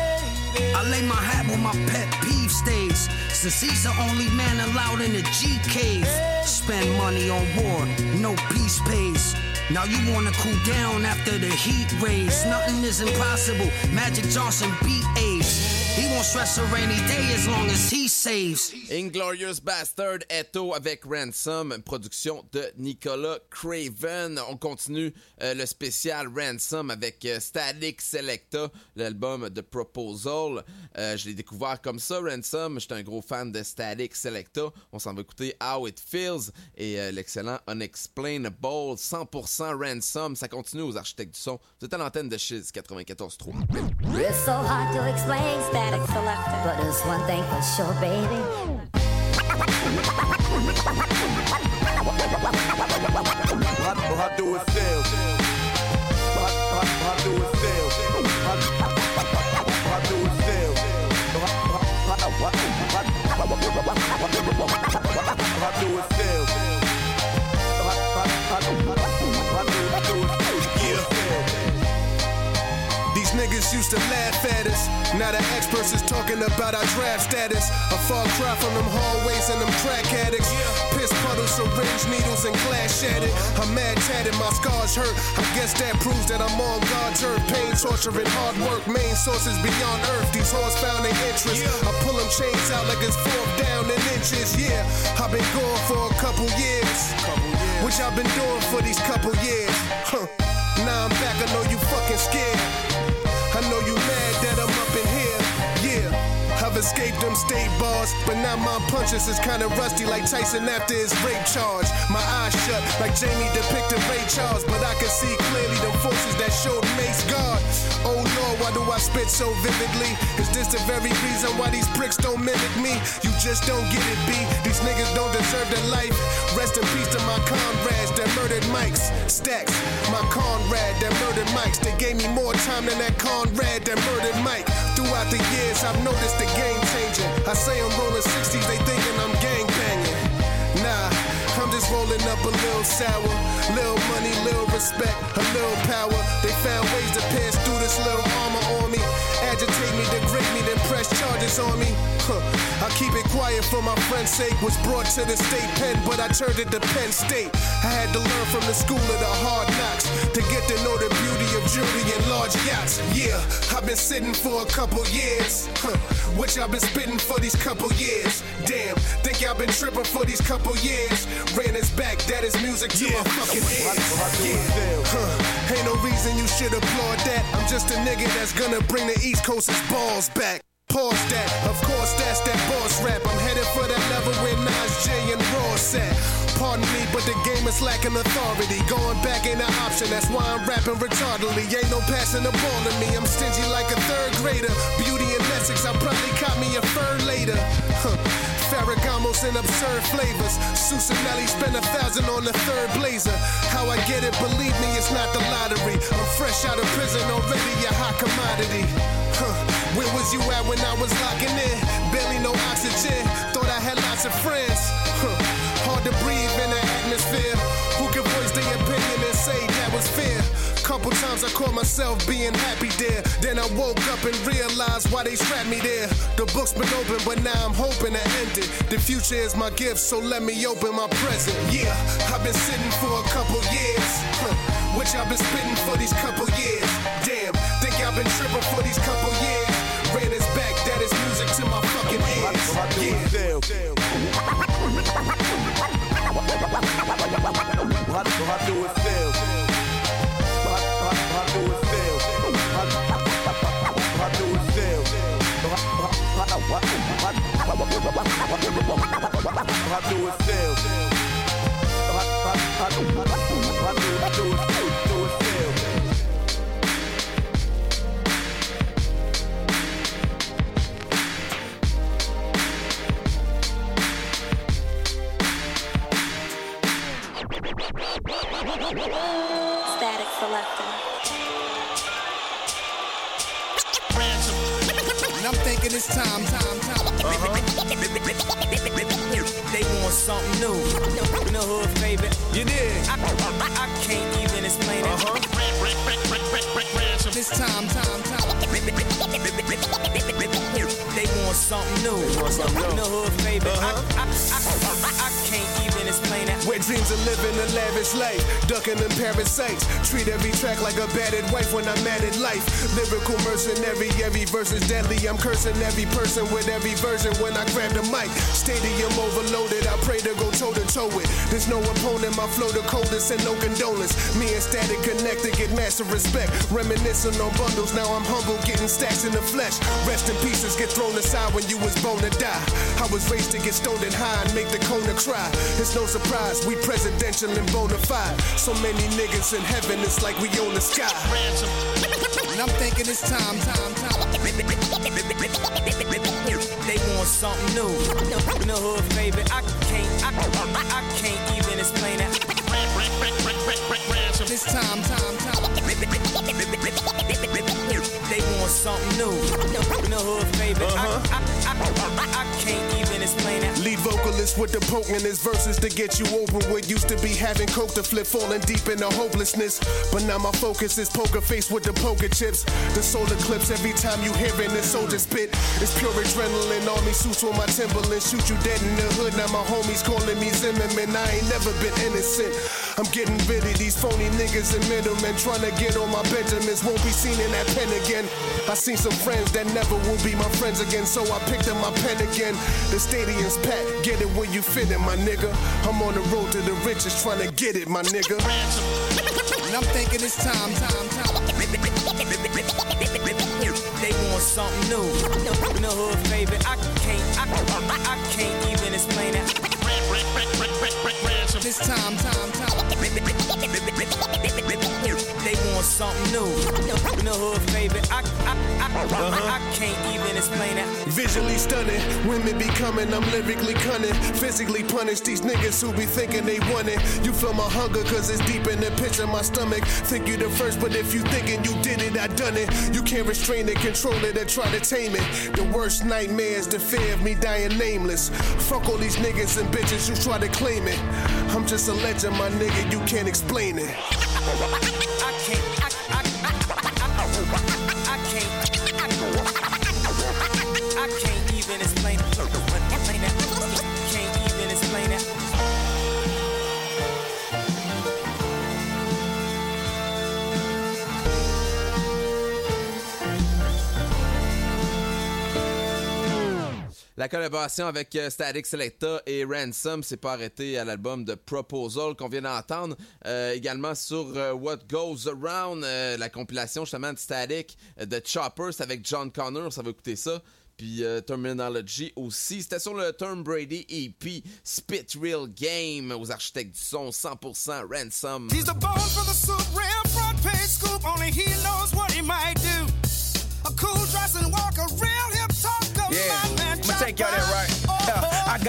I lay my hat where my pet peeve stays. Since he's the only man allowed in the G cave. Spend money on war, no peace pays. Now you wanna cool down after the heat rays. Nothing is impossible, Magic Johnson beat Ace. He won't stress a rainy day as long as he saves. Inglorious Bastard, Eto avec Ransom, production de Nicolas Craven. On continue euh, le spécial Ransom avec euh, Static Selecta, l'album de Proposal. Euh, je l'ai découvert comme ça, Ransom. J'étais un gros fan de Static Selecta. On s'en va écouter How It Feels et euh, l'excellent Unexplainable. cent pour cent Ransom, ça continue aux architectes du son. Vous êtes à l'antenne de Shiz quatre-vingt-quatorze trois. It's so hard to explain, Static Selecta, but there's one thing for sure, baby. How, how do it feel? How, how, how do it feel? How, how do it feel? How, how, how, how do it feel? These niggas used to laugh at us. Now the experts is talking about our draft status. A far cry from them hallways and them crack addicts. Piss puddles, syringe needles, and glass shattered. I'm mad tatted, my scars hurt. I guess that proves that I'm on God's earth. Pain, torture, and hard work. Main sources beyond earth. These hoes found their interest. I pull them chains out like it's fourth down in inches. Yeah, I've been gone for a couple years. Which I've been doing for these couple years. Huh. Now I'm back, I know you fucking scared. I know you mad that I'm up in here, yeah. I've escaped them state bars, but now my punches is kinda rusty like Tyson after his rape charge. My eyes shut like Jamie depicted Ray Charles, but I can see clearly the forces that showed Mace God. Oh Lord, why do I spit so vividly? Is this the very reason why these pricks don't mimic me? You just don't get it, B. These niggas don't deserve their life. Rest in peace to my comrades that murdered Mikes. Stacks, my comrade that murdered Mikes. They gave me more time than that Conrad that murdered Mike. Throughout the years, I've noticed the game changing. I say I'm rolling sixties, they thinking I'm gang banging. Nah, I'm just rolling up a little sour. Little money, little respect, a little power. They found ways to pass through this little armor on me. Agitate me, degrade me, then press charges on me. Huh. I keep it quiet for my friend's sake. Was brought to the state pen, but I turned it to Penn State. I had to learn from the school of the hard knocks to get to know the beauty of jewelry and large yachts. Yeah, I've been sitting for a couple years, huh. Which I've been spitting for these couple years. Damn, think I've been tripping for these couple years. Ran his back, that is music to yeah. my fucking ears. Yeah. Huh. Ain't no reason you should applaud that. I'm just a nigga that's gonna bring the East Coast's balls back. Pause that, of course that's that boss rap. I'm headed for that level where Nas J and Ross at. Pardon me, but the game is lacking authority. Going back ain't an option, that's why I'm rapping retardedly. Ain't no passing the ball to me, I'm stingy like a third grader. Beauty and Essex, I'll probably cop me a fur later. Huh. Farragamo camos in absurd flavors. Susanelli spent a thousand on the third blazer. How I get it, believe me, it's not the lottery. I'm fresh out of prison, already a hot commodity. Huh. Where was you at when I was locking in? Barely no oxygen, thought I had lots of friends. Huh. Hard to breathe in the atmosphere. Who can voice their opinion and say that was fair? Couple times I caught myself being happy there. Then I woke up and realized why they strapped me there. The book's been open, but now I'm hoping to end it. The future is my gift, so let me open my present. Yeah, I've been sitting for a couple years. Huh. Which I've been spitting for these couple years. Damn, think I've been tripping for these couple years. Ran his back, that is music to my fucking ears. Yeah. How, how do it feel? How, how, how do it feel? How, how do it feel? How, how, how, how do it feel? How, how, how, how do it feel? Static Selector. And I'm thinking it's time, time, time. Uh-huh. They want something new. In the hood, baby. You did. I, I, I can't even explain it. Uh-huh. This time, time, time. They want something new. In the hood, baby. Uh-huh. I, I, I, I can't even explain it. Where dreams of living a lavish life, ducking them parasites. Treat every track like a battered wife when I'm mad at life. Lyrical mercenary, every verse is deadly. I'm cursing every person with every version when I grab the mic. Stadium overloaded, I pray to go toe to toe with. There's no opponent, my flow the coldest and no condolence. Me and Static connected, get massive respect. Reminiscing on bundles, now I'm humble, getting stacks in the flesh. Rest in pieces, get thrown aside when you was born to die. I was raised to get stoned and high and make the Kona cry. It's no surprise, we presidential and bona fide. So many niggas in heaven, it's like we own the sky. And I'm thinking it's time, time, time. They want something new. In the hood, baby. I can't, I, I, I can't even explain it. This time, time, time. They want something new. In the hood, baby. Uh-huh. I, I, I, I can't even explain it. Lead vocalist with the poke in his verses to get you open. What used to be having coke to flip, falling deep into hopelessness. But now my focus is poker face with the poker chips. The solar clips every time you hearin' this soldier spit. It's pure adrenaline, army suits on my Timberland. Shoot you dead in the hood, now my homies calling me Zimmerman. I ain't never been innocent. I'm getting rid of these phony niggas and middlemen. Trying to get on my Benjamins, won't be seen in that pen again. I seen some friends that never will be my friends again, so I picked up my pen again. The stadium's packed, get it where you fit it, my nigga. I'm on the road to the riches, trying to get it, my nigga. And I'm thinking it's time, time, time. They want something new. In the hood, baby. I can't, I, I, I can't even explain it. This time, time, time. They want something new. In the hood, baby. I, I, I, uh-huh. I can't even explain it. Visually stunning, women be coming, I'm lyrically cunning. Physically punish these niggas who be thinking they want it. You feel my hunger cause it's deep in the pit of my stomach. Think you the first, but if you thinking you did it, I done it. You can't restrain it, control it, or try to tame it. The worst nightmare is the fear of me dying nameless. Fuck all these niggas and bitches who try to claim it. I'm just a legend, my nigga, you can't explain it. I can't, I, I, I, I, I can't, I can't even explain it. Can't even explain it. La collaboration avec euh, Static Selector et Ransom s'est pas arrêtée à l'album de Proposal qu'on vient d'entendre. Euh, également sur euh, What Goes Around, euh, la compilation justement de Static, euh, de Choppers avec John Connor, ça va écouter ça. Puis euh, Terminology aussi. C'était sur le Tom Brady E P Spit Real Game aux architectes du son cent pour cent Ransom. He's the bone for the soup, real front page scoop. Only he knows what he might do. A cool dress and walk, a real hip talker. Yeah, I'm gonna take y'all there, right? Yeah, I got a van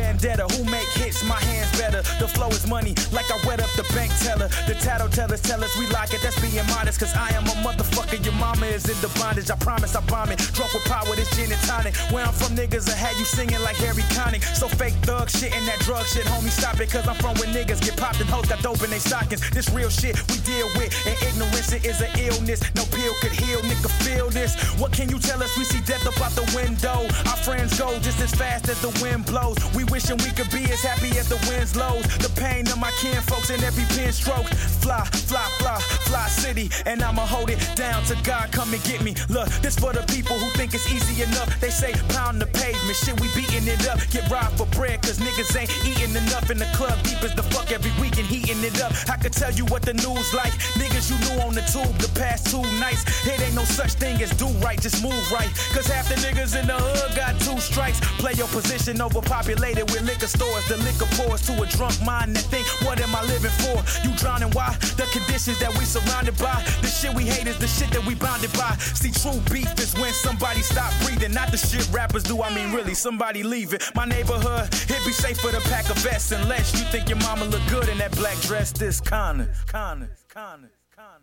vendetta. Who make hits? My hands better. The flow is money, like I wet up the bank teller. The tattletellers tell us we like it, that's being modest. Cause I am a motherfucker, your mama is in the bondage. I promise I bomb it, drunk with power, this gin and tonic. Where I'm from, niggas will have you singing like Harry Connick. So fake thug shit and that drug shit, homie, stop it. Cause I'm from where niggas get popped and hoes got dope in they stockings. This real shit we deal with, and ignorance it is an illness. No pill could heal, nigga, feel this. What can you tell us? We see death up out the window. Our friends go just as fast as the wind blows. We wishing we could be as happy as the wind's lows. The pain of my kin folks in every pen stroke. Fly, fly, fly, fly city, and I'ma hold it down till God come and get me. Look, this for the people who think it's easy enough. They say pound the pavement, shit, we beating it up. Get robbed for bread, cause niggas ain't eating enough. In the club, deep as the fuck every weekend, heating it up. I could tell you what the news like. Niggas you knew on the tube the past two nights. It ain't no such thing as do right, just move right. Cause half the niggas in the hood got two strikes. Play your position overpopulated with liquor stores. The liquor pours to a drunk mind that think, what am I living for? You drowning, why? The conditions that we surrounded by. The shit we hate is the shit that we bounded by. See, true beef is when somebody stop breathing. Not the shit rappers do, I mean really, somebody leave it. My neighborhood, it be safer to pack a vest. Unless you think your mama look good in that black dress. This kinda, kinda, kinda, kinda.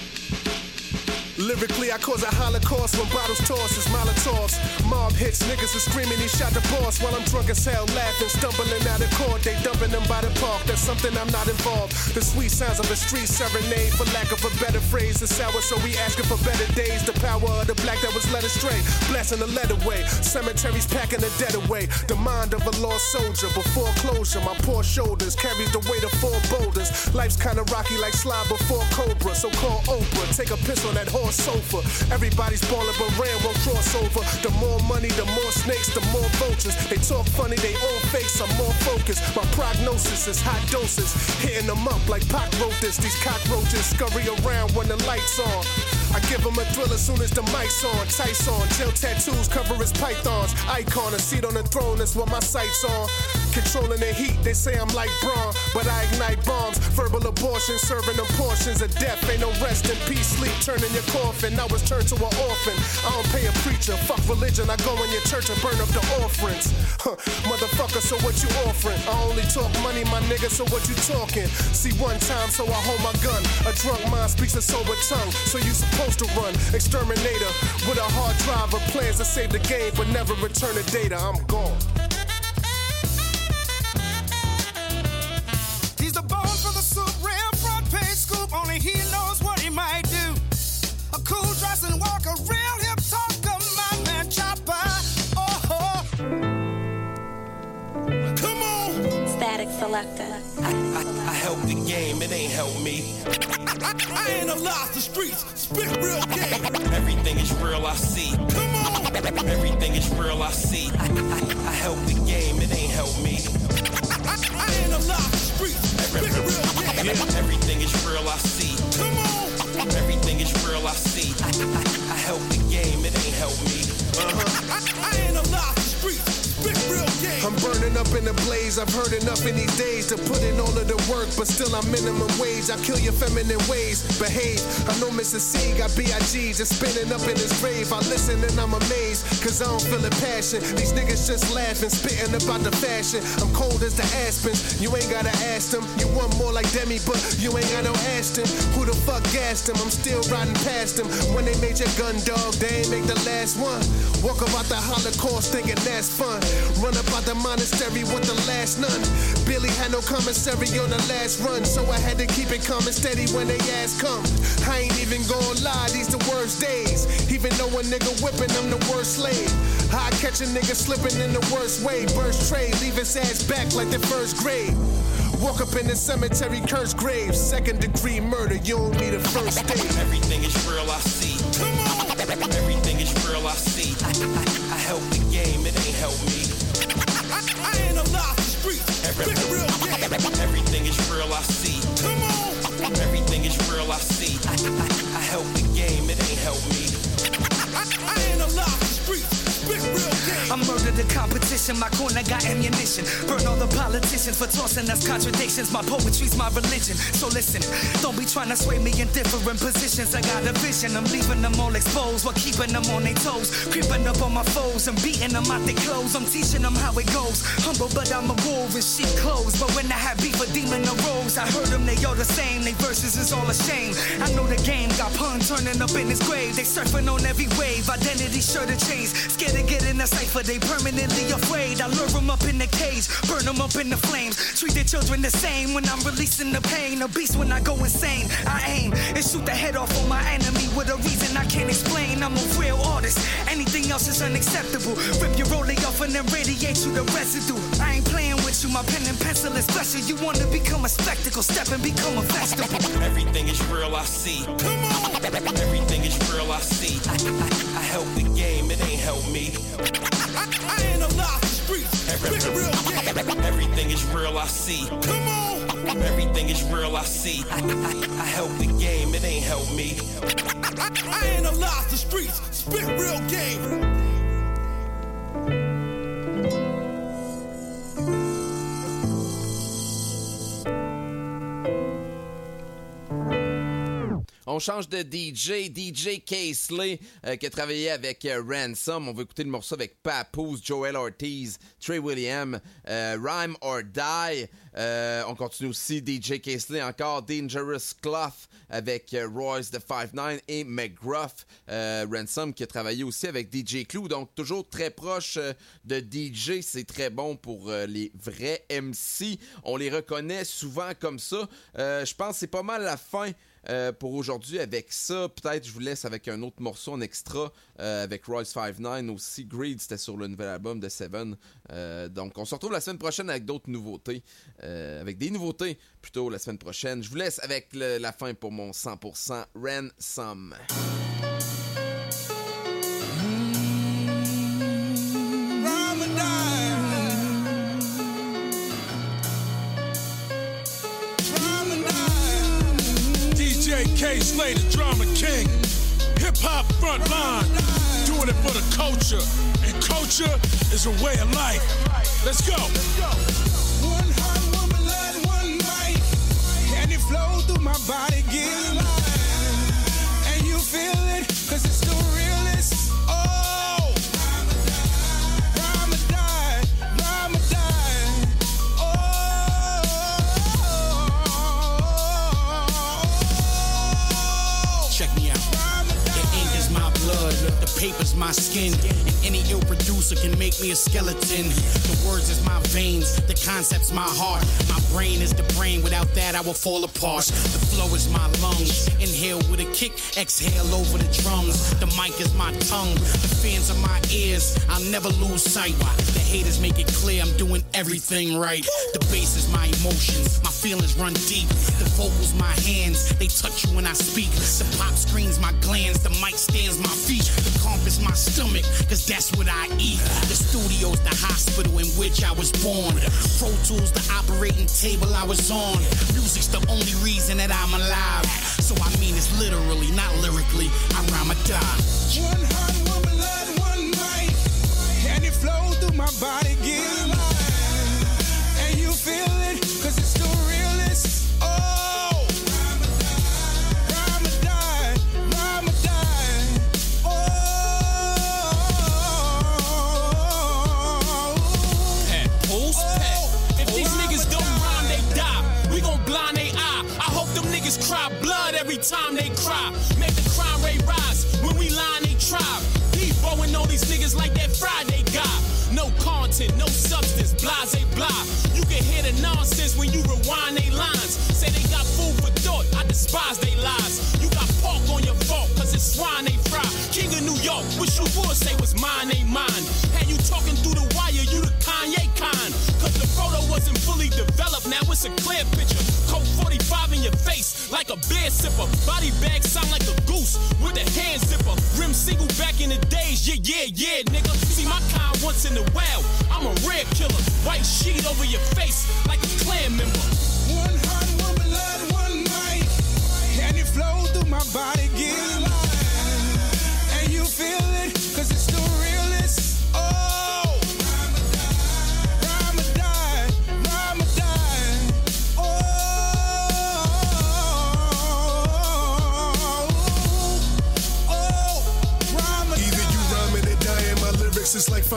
Lyrically, I cause a holocaust when bottles toss as Molotovs. Mob hits, niggas are screaming he shot the boss. While I'm drunk as hell, laughing, stumbling out of court. They dumping them by the park, that's something I'm not involved. The sweet sounds of a street serenade, for lack of a better phrase. The sour, so we asking for better days. The power of the black that was led astray, blasting the lead away. Cemeteries packing the dead away. The mind of a lost soldier, before closure. My poor shoulders carries the weight of four boulders. Life's kinda rocky like slide before Cobra. So call Oprah, take a piss on that horse sofa. Everybody's ballin', but Ram won't cross over. The more money, the more snakes, the more vultures. They talk funny, they all fakes, I'm more focused. My prognosis is hot doses, hitting them up like Pac wrote this. These cockroaches scurry around when the lights on. I give them a thrill as soon as the mic's on. Tights on, gel tattoos cover his pythons. Icon, a seat on the throne, that's what my sight's on. Controlling the heat, they say I'm like Braun, but I ignite bombs. Verbal abortion, serving them portions of death. Ain't no rest in peace, sleep, turning your coffin. I was turned to an orphan. I don't pay a preacher, fuck religion. I go in your church and burn up the offerings. Huh, motherfucker, so what you offering? I only talk money, my nigga, so what you talking? See one time, so I hold my gun. A drunk mind speaks a sober tongue, so you supposed to run. Exterminator with a hard drive of plans to save the game, but never return the data. I'm gone. He's the bone for the soup, real front page scoop. Only he knows what he might do. A cool dress and walk, a real hip talker, my man Chopper. Oh, come on. Static Selector. I, I, I help the game, it ain't help me. I, I ain't alive the streets, spit real game. Everything is real, I see. Come on. Everything is real, I see. I, I, I help the game, it ain't help me. I, I ain't alive the streets, spit real game. Yeah. Everything is real, I see. Come on. Everything is real, I see. I, I, I help the game, it ain't help me. Uh-huh. I, I ain't alive the streets, spit real game. I'm burning up in the blaze. I've heard enough in these days to put in all of the work, but still I'm minimum wage. I kill your feminine ways, behave. I know Mister C got B I G just spinning up in his grave. I listen and I'm amazed, cause I don't feel the passion. These niggas just laughing, spitting about the fashion. I'm cold as the aspens, you ain't gotta ask them. You want more like Demi, but you ain't got no Ashton. Who the fuck gassed him? I'm still riding past them. When they made your gun, dog, they ain't make the last one. Walk about the Holocaust thinking that's fun. Run up out the monastery with the last nun. Billy had no commissary on the last run, so I had to keep it calm and steady when they ass come. I ain't even gonna lie, these the worst days. Even though a nigga whipping, I'm the worst slave. I catch a nigga slipping in the worst way. Burst trade, leave his ass back like the first grade. Walk up in the cemetery, curse graves. Second degree murder, you don't need a first date. Everything is real, I see. Come on. Everything is real, I see. I, I, I help the game, it ain't help me. I, I ain't alive the streets, spit real game. Everything is real, I see. Come on. Everything is real, I see. I, I, I help the game, it ain't help me. I, I ain't alive the streets, spit real game. I murdered the competition, my corner got ammunition. Burn all the politics. politicians for tossing us contradictions. My poetry's my religion, so listen. Don't be trying to sway me in different positions. I got a vision, I'm leaving them all exposed while keeping them on their toes. Creeping up on my foes and beating them out their clothes. I'm teaching them how it goes. Humble, but I'm a wolf in sheep clothes. But when I have beef, a demon arose. I heard them, they all the same. They verses is all a shame. I know the game got pun turning up in his grave. They surfing on every wave. Identity sure to change. Scared to get in the cipher, they permanently afraid. I lure them up in the cage, burn them up in the flames. Treat the children the same when I'm releasing the pain. A beast when I go insane. I aim and shoot the head off on my enemy with a reason I can't explain. I'm a real artist. Anything else is unacceptable. Rip your rollie off and then radiate you the residue. I ain't playing with you, my pen and pencil is special. You wanna become a spectacle, step and become a vegetable. Everything is real, I see. Come on! Everything is real, I see. I, I, I help the game, it ain't help me. I, I ain't alive the streets. Every, real game. Everything is real, I see. Come on! Everything is real, I see. I, I, I help the game, it ain't help me. I, I, I ain't alive the streets. Spit real game. On change de D J, D J Casely, euh, qui a travaillé avec euh, Ransom. On va écouter le morceau avec Papoose, Joel Ortiz, Trey Williams, euh, Rhyme or Die. Euh, on continue aussi D J Casely, encore Dangerous Cloth avec euh, Royce the five nine et McGruff. Euh, Ransom qui a travaillé aussi avec D J Clue, donc toujours très proche euh, de D J. C'est très bon pour euh, les vrais M C. On les reconnaît souvent comme ça. Euh, je pense que c'est pas mal la fin. Euh, pour aujourd'hui avec ça. Peut-être je vous laisse avec un autre morceau en extra euh, avec Royce five nine aussi. Greed, c'était sur le nouvel album de Seven. Euh, donc on se retrouve la semaine prochaine avec d'autres nouveautés. Euh, avec des nouveautés plutôt la semaine prochaine. Je vous laisse avec le, la fin pour mon cent pour cent Ransom. K-Slay, the drama king, hip-hop front line, doing it for the culture, and culture is a way of life. Let's go. One hot woman, blood, one mic, and it flow through my body, get life, and you feel it, cause it's the realest. Oh, Ramadan, Ramadan, oh. Check me out. The ink is my blood, the paper's my skin, and any ill producer can make me a skeleton. The words is my veins, the concept's my heart. My brain is the brain, without that I will fall apart. The flow is my lungs, inhale with a kick, exhale over the drums. The mic is my tongue, the fans are my ears, I'll never lose sight. The haters make it clear I'm doing everything right. The bass is my emotions, my feelings run deep. The vocals my hands, they touch you when I speak. The pop screens my glands, the mic stands my feet. The compass my stomach, cause that's what I eat. The studio's the hospital in which I was born. Pro Tools the operating table I was on. Music's the only reason that I'm alive. So I mean it's literally, not lyrically. I rhyme or die. One hot woman, blood, one mic, and it flow through my body, get life, and you feel it, cause it's the realest. Oh, Ramadan, Ramadan, oh. Pat, pulse, Pat. If these niggas don't rhyme, they die. We gon' blind they eye. I hope them niggas cry blood every time they cry. Make the crime rate rise when we line they tribe. Debo and all these niggas like that Friday guy. No content, no substance, blase blah. You can hear the nonsense when you rewind they lines. Say they got food for thought, I despise they lies. You got pork on your fork, cause it's swine they fry. King of New York, wish you would say was mine, ain't mine. Had you talking through the wire, you the Kanye kind. Cause the photo wasn't fully developed, now it's a clear picture. Coke forty-five in your face, like a beer sipper. Body bag sound like a goose, with a hand zipper. Rim single back in the days, yeah, yeah, yeah, nigga. See my kind once in a while, I'm a rare killer. White sheet over your face, like a clan member. One hot woman, blood, one mic, and it flow through my body, get life, and you feel it, cause it's the realest. Oh, Ramadan, Ramadan,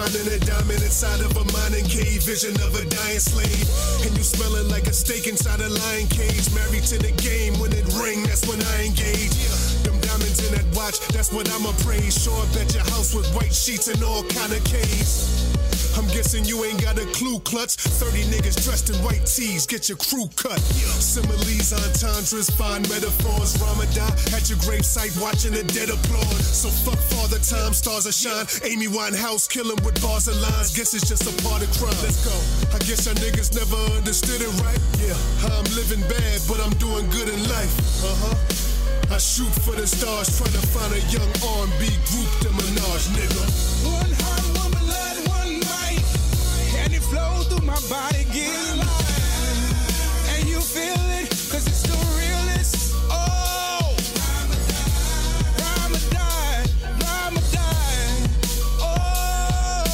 finding a diamond inside of a mining cave, vision of a dying slave. And you smelling like a steak inside a lion cage. Married to the game, when it ring, that's when I engage. Them diamonds in that watch, that's what I'ma praise. Show up at your house with white sheets and all kind of caves. I'm guessing you ain't got a clue, klutz. thirty niggas dressed in white tees, get your crew cut. Similes, entendres, fine metaphors. Ramadan at your gravesite, watching the dead applaud. So fuck Father Time, stars are shine. Amy Winehouse, killing with bars and lines. Guess it's just a part of crime. Let's go. I guess y'all niggas never understood it right. Yeah, I'm living bad, but I'm doing good in life. Uh-huh. I shoot for the stars, trying to find a young R and B group, the Minaj, nigga. One hot woman, led one mic, and it flow through my body, get alive. And you feel it, cause it's the realest. Oh, Ramadan, Ramadan, oh,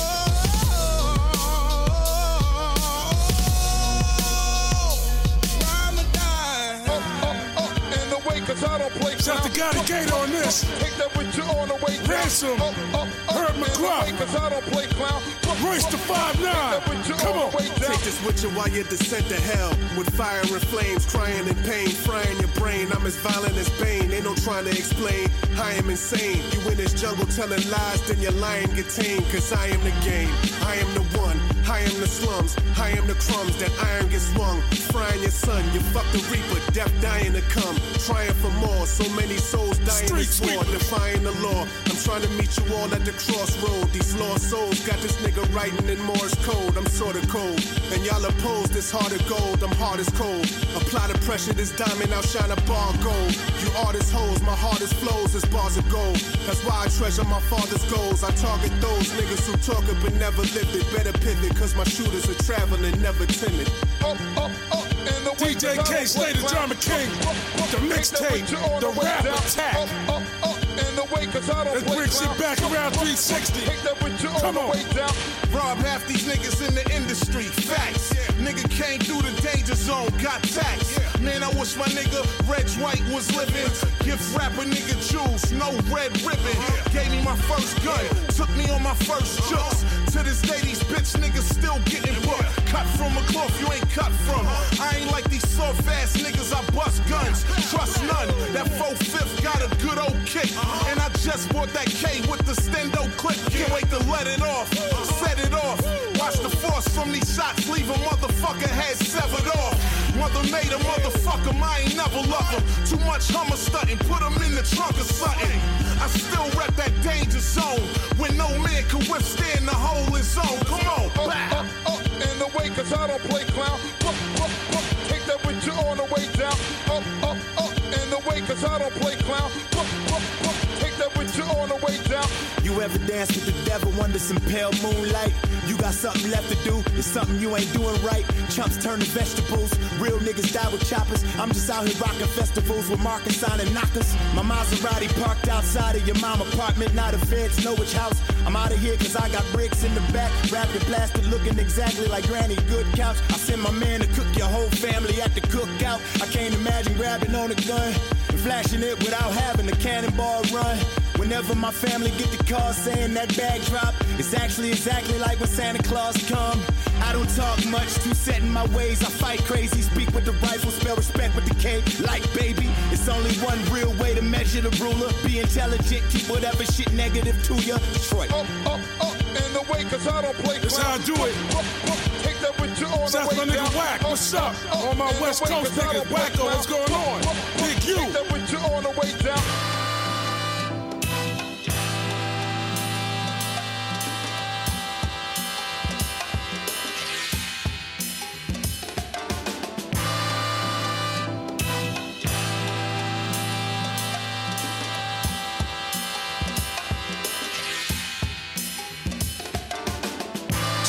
Ramadan. Up, up, up, in the way, cause I don't play. Shout to God Gate on this. Take that with you on the way down. Ransom. Up, up, up, Herb in the McCloud. way, cause I don't play clown. Race to five nine. Come on. Take this with you while you descend to hell. With fire and flames, crying in pain, frying your brain. I'm as violent as Bane. Ain't no trying to explain. I am insane. You in this jungle telling lies, then your lion get tamed. Cause I am the game. I am the one. I am the slums. I am the crumbs that iron gets swung. Frying your son. You fuck the reaper. Death dying to come. Trying for more. So many souls dying to swore. Defying the law. I'm trying to meet you all at the crossroad. These lost souls got this nigga writing in Morse code. I'm sorta cold. And y'all oppose this heart of gold. I'm hard as cold. Apply the pressure. This diamond outshine a bar of gold. You artist hoes. My heart is flows. This bars of gold. That's why I treasure my father's goals. I target those niggas who talk it but never lived it. Better pivot. Cause my shooters are traveling, never timid. Up, up, up, in the way. D J K, Slay the Drama King. The mixtape. The rap attack. Up, up, up, in the way, cause I don't Let's play bring shit clown. back around three sixty. Take that with you Come on on. the way down. Rob half these niggas in the industry. Facts. Nigga came through the danger zone, got taxed. Man, I wish my nigga Reg White was living. Give rapper nigga jewels, no red ribbon. Gave me my first gun, took me on my first jokes. To this day, these bitch niggas still getting booked. Cut from a cloth you ain't cut from. I ain't like these soft ass niggas, I bust guns. Trust none, that four-fifth got a good old kick. And I just bought that K with the stendo clip. Can't wait to let it off, set it off. Watch the force from these shots, leave a motherfucker head severed off. Mother made a motherfucker, I ain't never love him. Too much hummer stunting, put him in the trunk of something. I still rep that danger zone, when no man can withstand the hole in zone. Come on, back. Up, up, in the way, cause I don't play clown. Up, up, up, take that with you on the way down. Up, up, up, in the way, cause I don't play clown. Up, up, up, take that with you on the way down. You ever dance with the devil under some pale moonlight? You got something left to do, it's something you ain't doing right. Chumps turn to vegetables, real niggas die with choppers. I'm just out here rocking festivals with Marcus signing knockers. My Maserati parked outside of your mom apartment, now the feds know which house. I'm out of here cause I got bricks in the back, wrapped in plastic looking exactly like Granny Good couch. I send my man to cook your whole family at the cookout. I can't imagine grabbing on a gun and flashing it without having a cannonball run. Whenever my family get the call saying that bag drop, it's actually exactly like when Santa Claus come. I don't talk much, too set in my ways. I fight crazy, speak with the rifle, spell respect with the K. Like baby, it's only one real way to measure the ruler. Be intelligent, keep whatever shit negative to ya. Detroit. Up, up, up, in the way, cause I don't play clown. That's how I do it. Up, up, take that with you on Shout the to way my down. nigga Wack, what's up? Up, All my in the West way, Coast cause I niggas, don't play Wacko, clown. what's going on? Up, up, Big U. take that with you on the way down.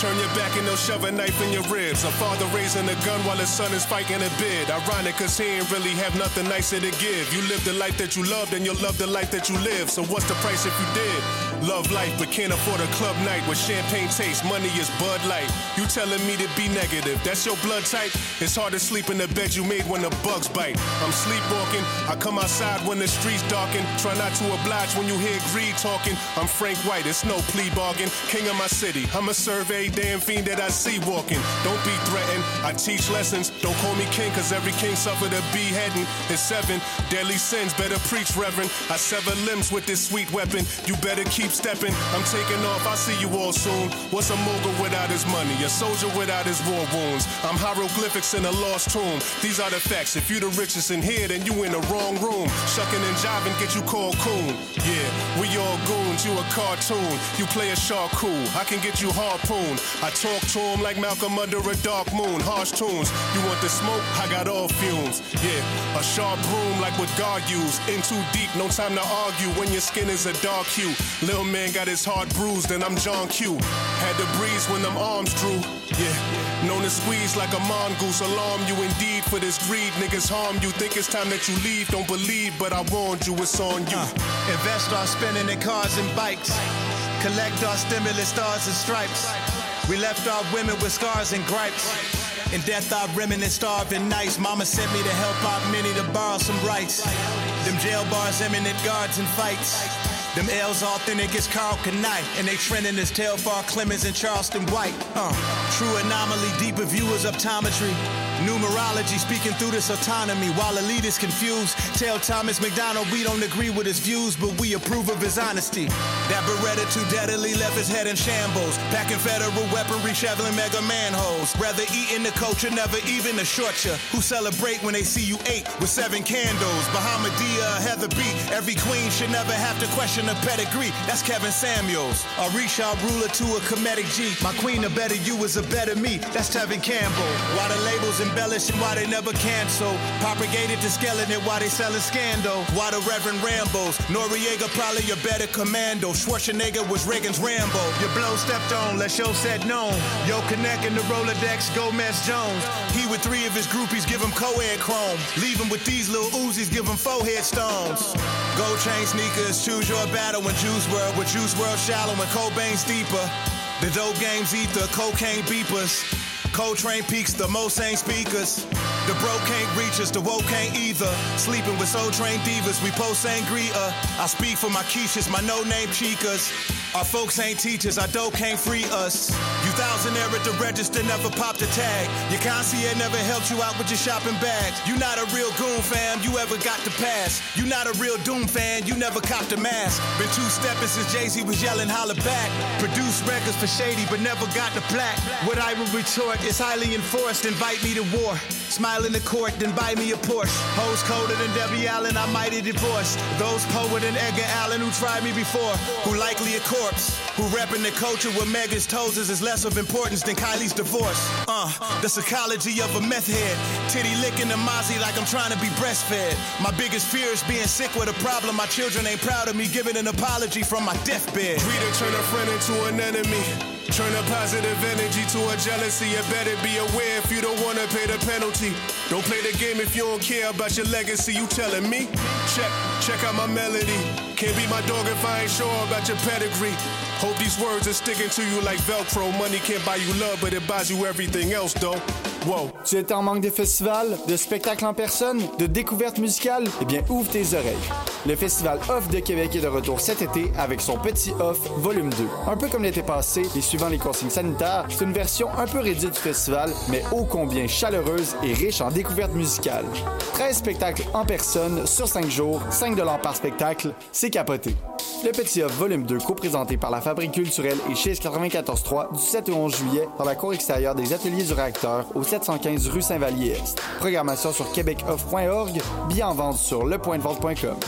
turn your back and they'll shove a knife in your ribs. A father raising a gun while his son is fighting a bid. Ironic cause he ain't really have nothing nicer to give. You live the life that you loved and you'll love the life that you live. So what's the price if you did? Love life but can't afford a club night with champagne taste. Money is Bud Light. You telling me to be negative, that's your blood type? It's hard to sleep in the bed you made when the bugs bite. I'm sleepwalking, I come outside when the streets darken. Try not to oblige when you hear greed talking. I'm Frank White, it's no plea bargain. King of my city, I'ma serve every damn fiend that I see walking. Don't be threatened, I teach lessons. Don't call me king cause every king suffered a beheading. It's seven deadly sins, better preach reverend. I sever limbs with this sweet weapon. You better keep stepping, I'm taking off, I'll see you all soon. What's a mogul without his money? A soldier without his war wounds. I'm hieroglyphics in a lost tomb. These are the facts, if you the richest in here then you in the wrong room. Shucking and jiving get you called coon. Yeah, we all goons, you a cartoon. You play a shark cool, I can get you harpooned. I talk to him like Malcolm under a dark moon. Harsh tunes, you want the smoke? I got all fumes. Yeah, a sharp broom like what God used. In too deep, no time to argue when your skin is a dark hue. Lil' man got his heart bruised and I'm John Q. Had to breeze when them arms drew. Yeah, known to squeeze like a mongoose. Alarm you indeed for this greed. Niggas harm you, think it's time that you leave. Don't believe, but I warned you, it's on you. Uh, invest our spending in cars and bikes. Collect our stimulus stars and stripes. We left our women with scars and gripes. In death our reminisce starving nights. Mama sent me to help out many to borrow some rights. Them jail bars, eminent guards and fights. Them L's authentic as Carl Kanai. And they trending as Telfar Clemens and Charleston White. Uh, true anomaly, deeper viewers optometry. Numerology speaking through this autonomy. While elite is confused, tell Thomas McDonald we don't agree with his views, but we approve of his honesty. That Beretta too deadly left his head in shambles. Packing federal weaponry, shoveling mega manholes. Rather eating the culture, never even a short ya. Who celebrate when they see you eight with seven candles. Bahamadia, Heather B. Every queen should never have to question a pedigree. That's Kevin Samuels. Arisha ruler to a comedic G. My queen, a better you is a better me. That's Tevin Campbell. Why the labels embellish and why they never cancel. Propagated the skeleton while they selling scandal. Why the Reverend Rambos. Noriega probably a better commando. Schwarzenegger was Reagan's Rambo. Your blow stepped on, let show said no. Yo Connect in the Rolodex, Gomez Jones. He with three of his groupies give him co-ed chrome. Leave him with these little Uzis, give him four headstones. Gold chain sneakers, choose your battle in Juice World. With Juice World shallow and Cobain's deeper. The dope games ether, cocaine beepers. Coltrane peaks, the Mosane speakers. The bro can't reach us, the woe can't either. Sleeping with soul trained divas, we post sangria. I speak for my quiches, my no-name chicas. Our folks ain't teachers, our dough can't free us. You thousand era to register, never popped a tag. Your concierge never helped you out with your shopping bags. You not a real goon fam, you ever got the pass. You not a real Doom fan, you never copped a mask. Been two-stepping since Jay-Z was yelling holla back. Produced records for Shady, but never got the plaque. What I would retort, it's highly enforced, invite me to war. Smile in the court, then buy me a Porsche. Hoes colder than Debbie Allen, I might have divorced. Those poet than Edgar Allan who tried me before, who likely a corpse. Who reppin' the culture with Megan's toes is less of importance than Kylie's divorce. Uh, the psychology of a meth head. Titty licking the Mozzie like I'm trying to be breastfed. My biggest fear is being sick with a problem. My children ain't proud of me giving an apology from my deathbed. Greed to turn a friend into an enemy. Turn a positive energy to a jealousy. You better be aware if you don't wanna pay the penalty. Don't play the game if you don't care about your legacy. You telling me? Check, check out my melody. Can't be my dog if I ain't sure about your pedigree. Hope these words are sticking to you like Velcro. Money can't buy you love, but it buys you everything else, though. Wow. Tu étais en manque de festivals, de spectacles en personne, de découvertes musicales? Eh bien, ouvre tes oreilles. Le Festival Off de Québec est de retour cet été avec son Petit Off Volume deux. Un peu comme l'été passé et suivant les consignes sanitaires, c'est une version un peu réduite du festival, mais ô combien chaleureuse et riche en découvertes musicales. treize spectacles en personne sur cinq jours, cinq dollars par spectacle, c'est capoté. Le Petit Off Volume deux, co-présenté par la Fabrique culturelle et Chiz quatre-vingt-quatorze trois du sept au onze juillet dans la cour extérieure des Ateliers du Réacteur au sept cent quinze rue Saint-Vallier-Est. Programmation sur québec off point org, billets en vente sur le point de vente point com.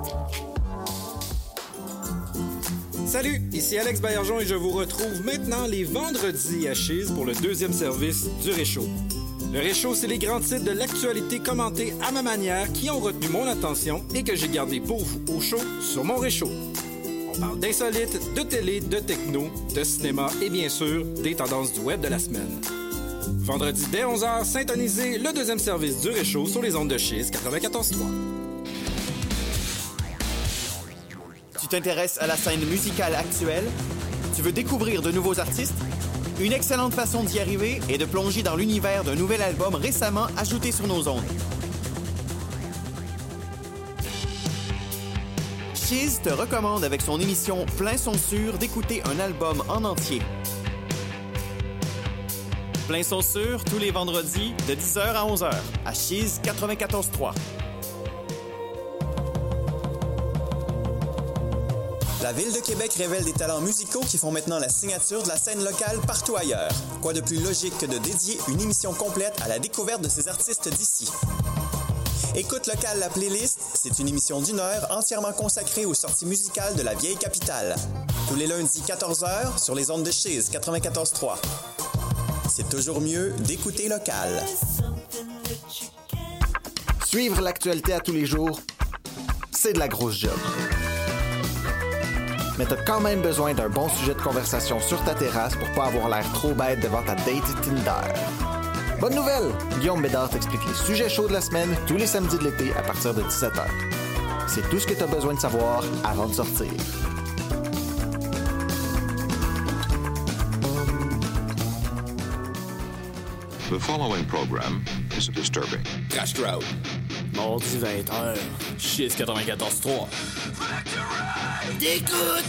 Salut, ici Alex Baillargeon et je vous retrouve maintenant les vendredis à Chiz pour le deuxième service du Réchaud. Le Réchaud, c'est les grands titres de l'actualité commentés à ma manière qui ont retenu mon attention et que j'ai gardé pour vous au chaud sur mon Réchaud. On parle d'insolites, de télé, de techno, de cinéma et bien sûr, des tendances du web de la semaine. Vendredi dès onze heures, syntonisez le deuxième service du Réchaud sur les ondes de Chiz quatre-vingt-quatorze trois. Tu t'intéresses à la scène musicale actuelle? Tu veux découvrir de nouveaux artistes? Une excellente façon d'y arriver est de plonger dans l'univers d'un nouvel album récemment ajouté sur nos ondes. Chiz te recommande avec son émission Plein son sûr d'écouter un album en entier. Plein son sûr tous les vendredis de dix heures à onze heures à Chiz quatre-vingt-quatorze trois. La Ville de Québec révèle des talents musicaux qui font maintenant la signature de la scène locale partout ailleurs. Quoi de plus logique que de dédier une émission complète à la découverte de ces artistes d'ici? Écoute local la playlist, c'est une émission d'une heure entièrement consacrée aux sorties musicales de la vieille capitale. Tous les lundis quatorze heures sur les ondes de Chiz quatre-vingt-quatorze trois. C'est toujours mieux d'écouter local. Suivre l'actualité à tous les jours, c'est de la grosse job. Mais t'as quand même besoin d'un bon sujet de conversation sur ta terrasse pour pas avoir l'air trop bête devant ta date Tinder. Bonne nouvelle! Guillaume Bédard t'explique les sujets chauds de la semaine tous les samedis de l'été à partir de dix-sept heures. C'est tout ce que t'as besoin de savoir avant de sortir. The following program is disturbing. Crash Crowd. Mardi vingt heures. Chiz quatre-vingt-quatorze trois. D'écoute!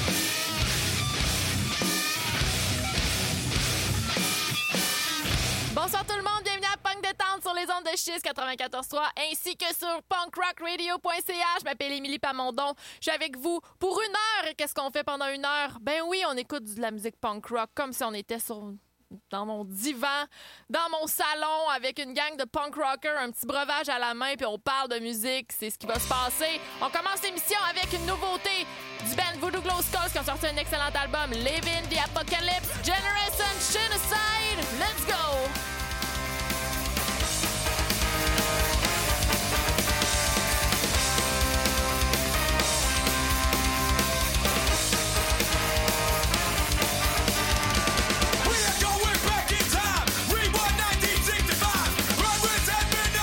Bonsoir tout le monde, bienvenue à Punk Détente sur les ondes de Chiz quatre-vingt-quatorze trois ainsi que sur punk rock radio point c a. Je m'appelle Émilie Pamondon, je suis avec vous pour une heure. Qu'est-ce qu'on fait pendant une heure? Ben oui, on écoute de la musique punk rock comme si on était sur... dans mon divan, dans mon salon, avec une gang de punk rockers, un petit breuvage à la main, puis on parle de musique. C'est ce qui va se passer. On commence l'émission avec une nouveauté du band Voodoo Glow Skulls qui ont sorti un excellent album, Live in the Apocalypse, Generation Genocide. Let's go!